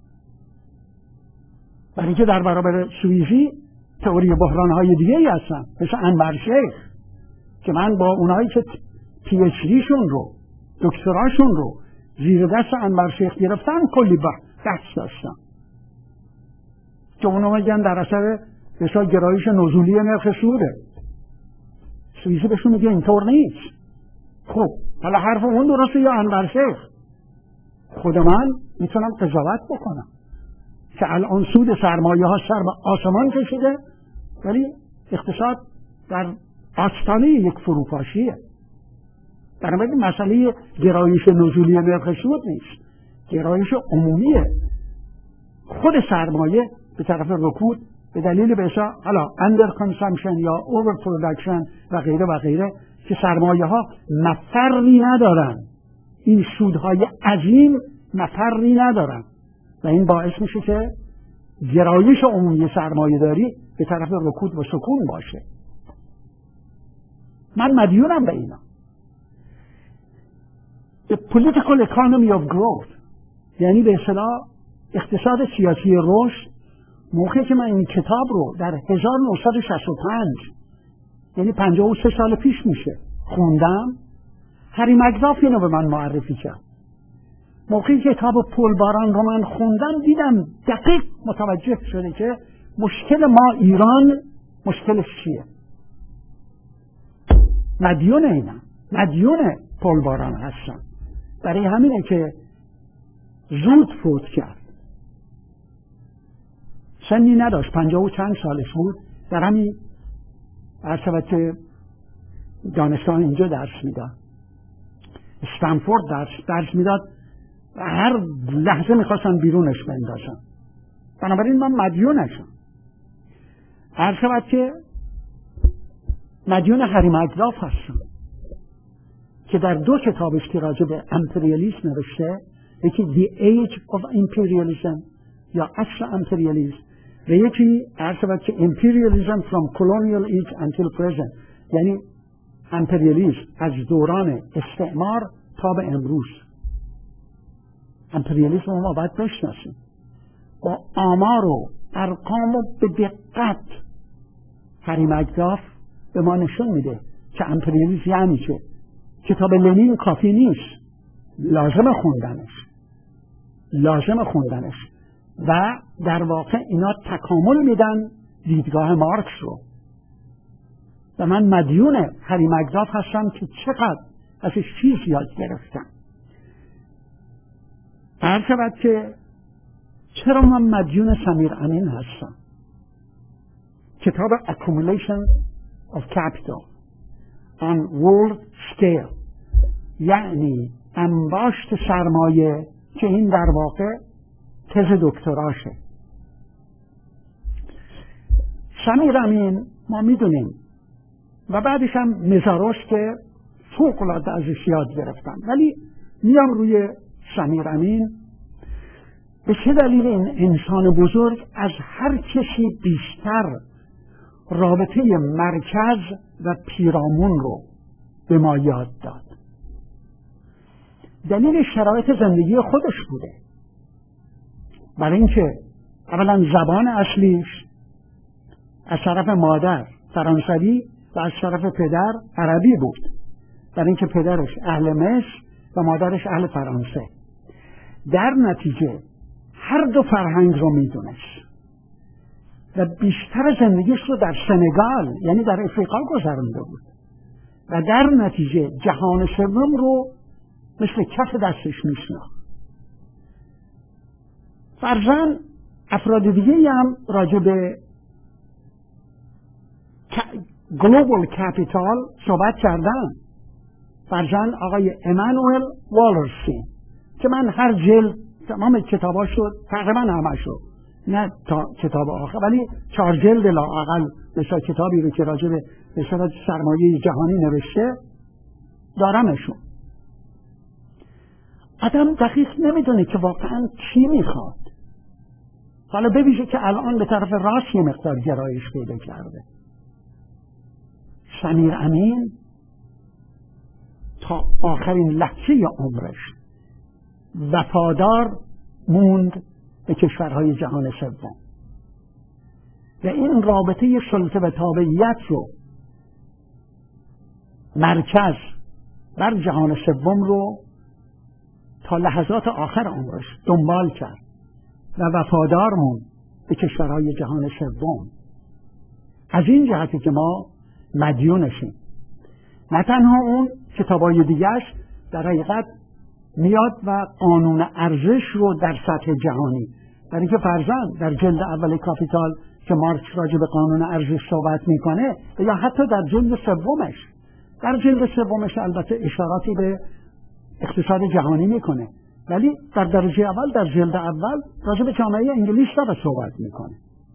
A: برای اینکه در برابر سویزی تئوری بحران‌های دیگه ای هستن، مثل انور شیخ که من با اونایی که پی اچ دیشون رو، دکتراشون رو زیر دست انور شیخ گرفتن کلی بحث داشتم که اونو میگن در اثر بسیار گرایش نزولی نرخ سوده. سویزی بهشون میگه اینطور نیست. خب حالا حرف اون درسته یا انور شیخ؟ خود من میتونم قضاوت بکنم که الان سود سرمایه ها سر به آسمان کشیده ولی اقتصاد در آستانه یک فروپاشیه. بنابراین مسئله گرایش نزولی نرخ سود نیست، گرایش عمومیه. خود سرمایه به طرف رکود به دلیل بسیار حالا اندر کانسامشن یا اوور پروداکشن و غیره و غیره که سرمایه ها مفری ندارن، این سودهای عظیم مفری ندارن و این باعث میشه که گرایش عمومی سرمایه داری به طرف رکود و سکون باشه. من مدیونم به اینا. The political economy of growth یعنی به اصطلاح اقتصاد سیاسی رشد. موقعی که من این کتاب رو در هزار و نهصد و شصت و پنج یعنی پنجاه و سه سال پیش میشه خوندم، هری مگداف اینو به من معرفی کرد. موقعی که کتاب پلباران رو من خوندم دیدم دقیق متوجه شده که مشکل ما ایران مشکلش چیه. مدیون اینم، مدیون پلباران هستم. برای همینه که زود فوت کرد، سنی نداشت، پنجاه و چند سالش بود. در همین عرصبت که دانشگاه اینجا درس میداد، استنفورد درس, درس میداد و هر لحظه میخواستن بیرونش بندازن. بنابراین من مدیونشم. عرصبت که مدیون هری مگداف هستم که در دو کتابش که راجع به امپریالیسم نوشته، یکی The Age of Imperialism یا اصل امپریالیسم و یکی عرصبت که Imperialism from Colonial Age until Present یعنی امپریالیسم از دوران استعمار تا به امروز. امپریالیسم ما باید بشناسیم با آمار و ارقام و به دقت. هری مگداف به ما نشون میده که امپریالیسم یعنی چه. کتاب لنین کافی نیست، لازم خوندنش لازم خوندنش و در واقع اینا تکامل میدن دیدگاه مارکس رو و من مدیون هری مگداف هستم که چقدر ازش چیز یاد گرفتم. عرض شود که چرا من مدیون سمیر امین هستم. کتاب Accumulation of Capital on World Scale یعنی انباشت سرمایه که این در واقع تز دکتراشه. سمیر امین ما میدونیم و بعدش هم مزاروش که فوق العاده ازش یاد گرفتم، ولی میام روی سمیر امین به چه دلیل این انسان بزرگ از هر کسی بیشتر رابطه مرکز و پیرامون رو به ما یاد داد. دلیل شرایط زندگی خودش بوده. برای اینکه اولا زبان اصلیش از طرف مادر فرانسوی و از طرف پدر عربی بود. برای اینکه پدرش اهل مصر و مادرش اهل فرانسه. در نتیجه هر دو فرهنگ رو میدونست و بیشتر زندگیش رو در سنگال یعنی در افریقا گذرانده بود و در نتیجه جهان سوم رو مثل کف دستش میشناخت. فرزن افراد دیگه هم راجع به گلوبال کپیتال صحبت کردن. فرزن آقای امانوئل والرسین که من هر جلد تمام کتاباش رو تقریبا همش رو نه تا کتاب آخر، ولی چهار جلد لااقل بسیار کتابی رو که راجع به بسیار سرمایه جهانی نوشته دارمشون. آدم دقیق نمیدونه که واقعا چی میخواد. حالا ببینید که الان به طرف راست یه مقدار گرایش پیدا کرده. سمیر امین تا آخرین لحظه عمرش وفادار موند به کشورهای جهان سوم و این رابطه سلطه و تابعیت رو مرکز بر جهان سوم رو تا لحظات آخر عمرش دنبال کرد و وفادار موند به کشورهای جهان سوم. از این جهتی که ما مدیونشیم. نه تنها اون، کتابای دیگرش در حقیقت میاد و قانون ارزش رو در سطح جهانی، برای که فرضاً در جلد اول کاپیتال که مارکس راجع به قانون ارزش صحبت میکنه، یا حتی در جلد سومش در جلد سومش البته اشاراتی به اقتصاد جهانی میکنه، ولی در درجه اول در جلد اول راجع به جامعه انگلیس داره صحبت میکنه.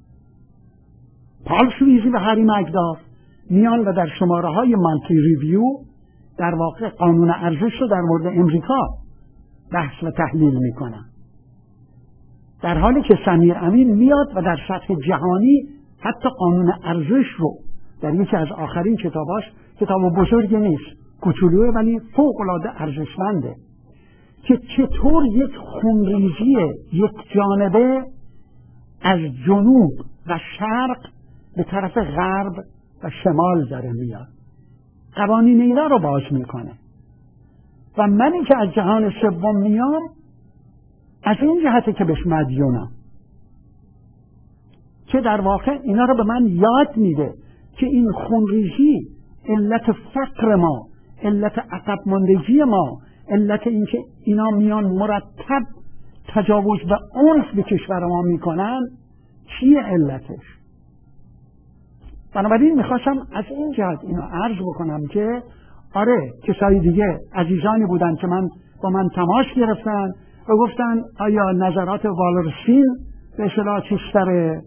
A: پال سویزی و هری مکداف میان و در شماره های مانتی ریویو در واقع قانون ارزش رو در مورد امریکا بحث و تحلیل میکنن، در حالی که سمیر امین میاد و در سطح جهانی حتی قانون ارزش رو در یکی از آخرین کتاباش، کتاب بزرگی نیست، کوچولوه ولی فوق العاده ارزشمنده، که چطور یک خونریزی یک جانبه از جنوب و شرق به طرف غرب و شمال داره میاد، قوانین اینا رو باز میکنه. و منی که از جهان سوم میام از این جهته که بهش مدیونم، که در واقع اینا رو به من یاد میده که این خونریزی علت فقر ما، علت عقب ماندگی ما، علت این که اینا میان مرتب تجاوز و عنف به کشور ما میکنن چیه علتش. بنابراین میخواستم از این جهت اینو عرض بکنم که آره، کسای دیگه عزیزانی بودن که من با من تماس گرفتن و گفتن آیا نظرات والرسین به اصطلاح چیستره،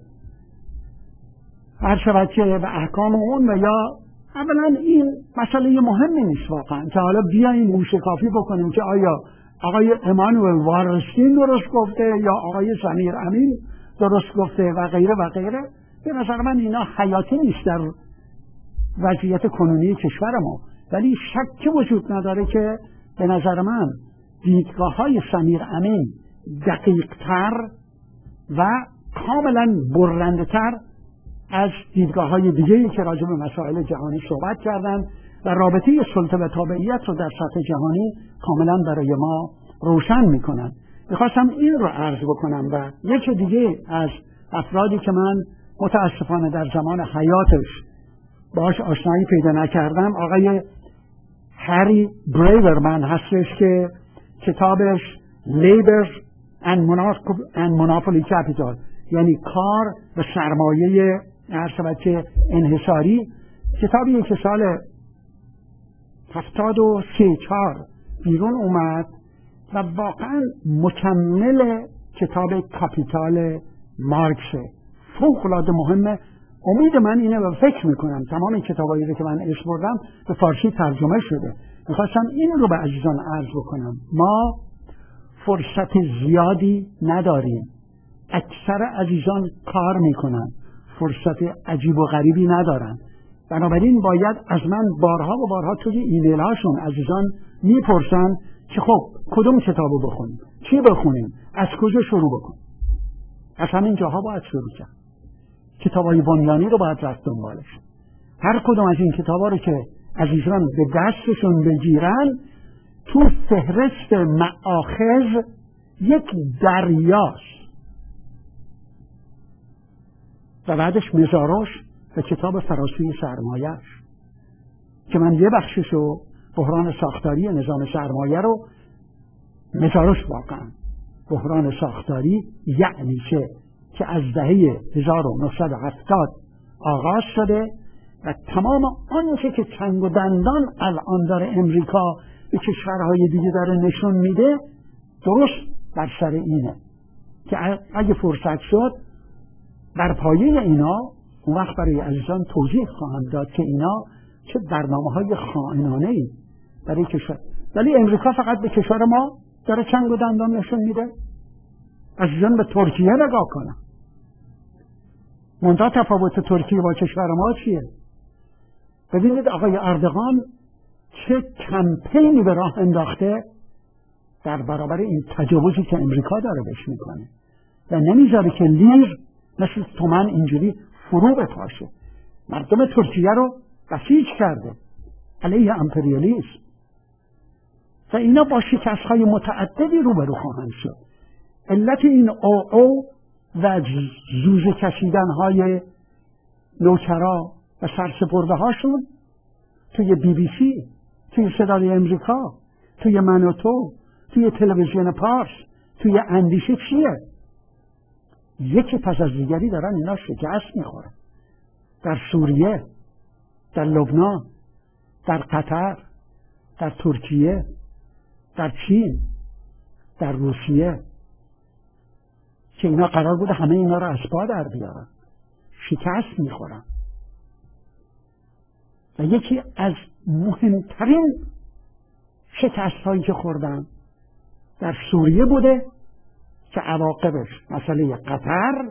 A: هر شود که به احکام اون، و یا اولا این مسئله مهمی نیست واقعا که حالا بیاییم موشکافی بکنیم که آیا آقای امانوئل والرسین درست گفته یا آقای سمیر امین درست گفته و غیره و غیره. به نظر من اینا حیاتی نیست در وضعیت کنونی کشور ما، ولی شک وجود نداره که به نظر من دیدگاه های سمیر امین دقیق تر و کاملا برنده تر از دیدگاه های دیگه‌ای که راجع به مسائل جهانی صحبت کردن و رابطه سلطه و تابعیت رو در سطح جهانی کاملا برای ما روشن میکنن. میخواستم این رو عرض بکنم. و یکی دیگه از افرادی که من متاسفانه در زمان حیاتش باش آشنایی پیدا نکردم، آقای هری بریورمن هستش که کتابش Labor and Monopoly Capital، یعنی کار و سرمایه هر شود که انحصاری، کتابی که سال هفتاد و سه چار بیرون اومد و واقعا مکمل کتاب کاپیتال مارکسه، فوق العاده مهمه. امید من اینه و فکر میکنم تمام کتابایی رو که من اسم بردم به فارسی ترجمه شده. میخواستم این رو به عزیزان عرض بکنم. ما فرصت زیادی نداریم، اکثر عزیزان کار میکنن، فرصت عجیب و غریبی ندارن. بنابراین باید از من بارها و بارها توی ایمیل هاشون عزیزان میپرسن که خب کدوم کتابو بخونیم، چی بخونیم، از کجا شروع بکنیم. از همین جاها باید شروع کرد. کتابای بنیانی رو باید رفت دنبالش. هر کدوم از این کتابا رو که عزیزان به دستشون بگیرن، تو فهرست مآخذ یک دریاست و بعدش مزاروش و کتاب فراسی سرمایه‌اش که من یه بخششو بحران ساختاری نظام سرمایه رو، مزاروش واقعا بحران ساختاری یعنی چه که از دهه هزار و نهصد و هفتاد آغاز شده و تمام آنچه که چنگ و دندان الان داره امریکا به کشورهای دیگه داره نشون میده درست بر سر اینه که اگه فرصت شد بر پایه اینا اون وقت برای عزیزان توضیح خواهم داد که اینا چه برنامه‌های خائنانه‌ای برای کشور. ولی امریکا فقط به کشور ما داره چنگ و دندان نشون میده. عزیزان به ترکیه نگاه کنن. منتها تفاوت ترکیه با کشور ما چیه؟ ببینید آقای اردوغان چه کمپینی به راه انداخته در برابر این تجاوزی که امریکا داره بهش میکنه و نمیذاره که لیر مثل تومن اینجوری فرو بپاشه. مردم ترکیه رو بسیج کرده علیه امپریالیسم و اینا با شکست‌های متعددی روبرو خواهند شد. علت این او او و زوزه کشیدن‌های نوکرا و سرسپرده هاشون توی بی بی سی، توی صدای امریکا، توی من و تو، توی تلویزیون پارس، توی اندیشه چیه؟ یکی پس از دیگری دارن اینا شکست میخورن. در سوریه، در لبنان، در قطر، در ترکیه، در چین، در روسیه که اینا قرار بوده همه اینا رو از پا در بیارن، شکست میخورن. و یکی از مهمترین شکست هایی که خوردن در سوریه بوده که عواقبش مسئله قطر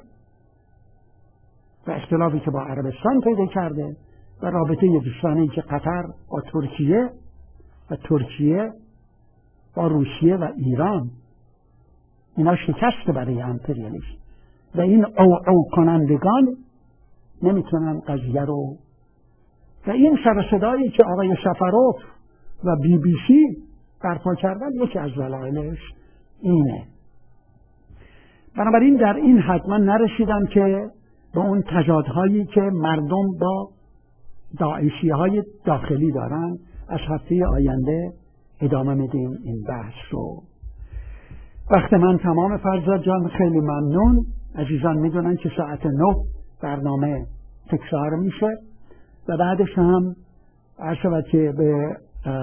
A: و اختلافی که با عربستان پیدا کرده و رابطه دوستانه‌ای که قطر با ترکیه و ترکیه با روسیه و ایران، اینا شکست برای امپریالیسم و این او او کنندگان نمیتونن قضیه رو و این سر صدایی که آقای سفروف و بی بی سی برپا کردن یکی از دلایلش اینه. بنابراین در این حد من نرسیدم که با اون تضادهایی که مردم با داعشی های داخلی دارن از هفته آینده ادامه میدیم این بحث رو. وقت من تمام. فرزاد جان خیلی ممنون. عزیزان میدونن که ساعت نه برنامه تکرار میشه و بعدش هم عرض شود که به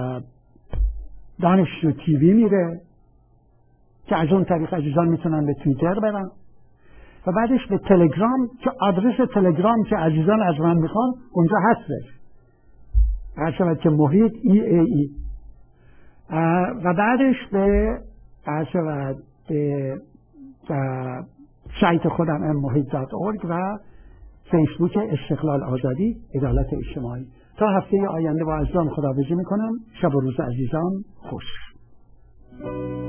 A: دانشجو تیوی میره که از اون طریق عزیزان میتونن به توییتر برن و بعدش به تلگرام که آدرس تلگرام که عزیزان از من میخوان اونجا هستش، عرض شود که محیط ای ای ای و بعدش به عرض شود به سایت خودم ام محیط دات اورگ و فیسبوک استقلال آزادی عدالت اجتماعی. تا هفته آینده با عزیزان خداحافظی میکنم. شب و روز عزیزان خوش.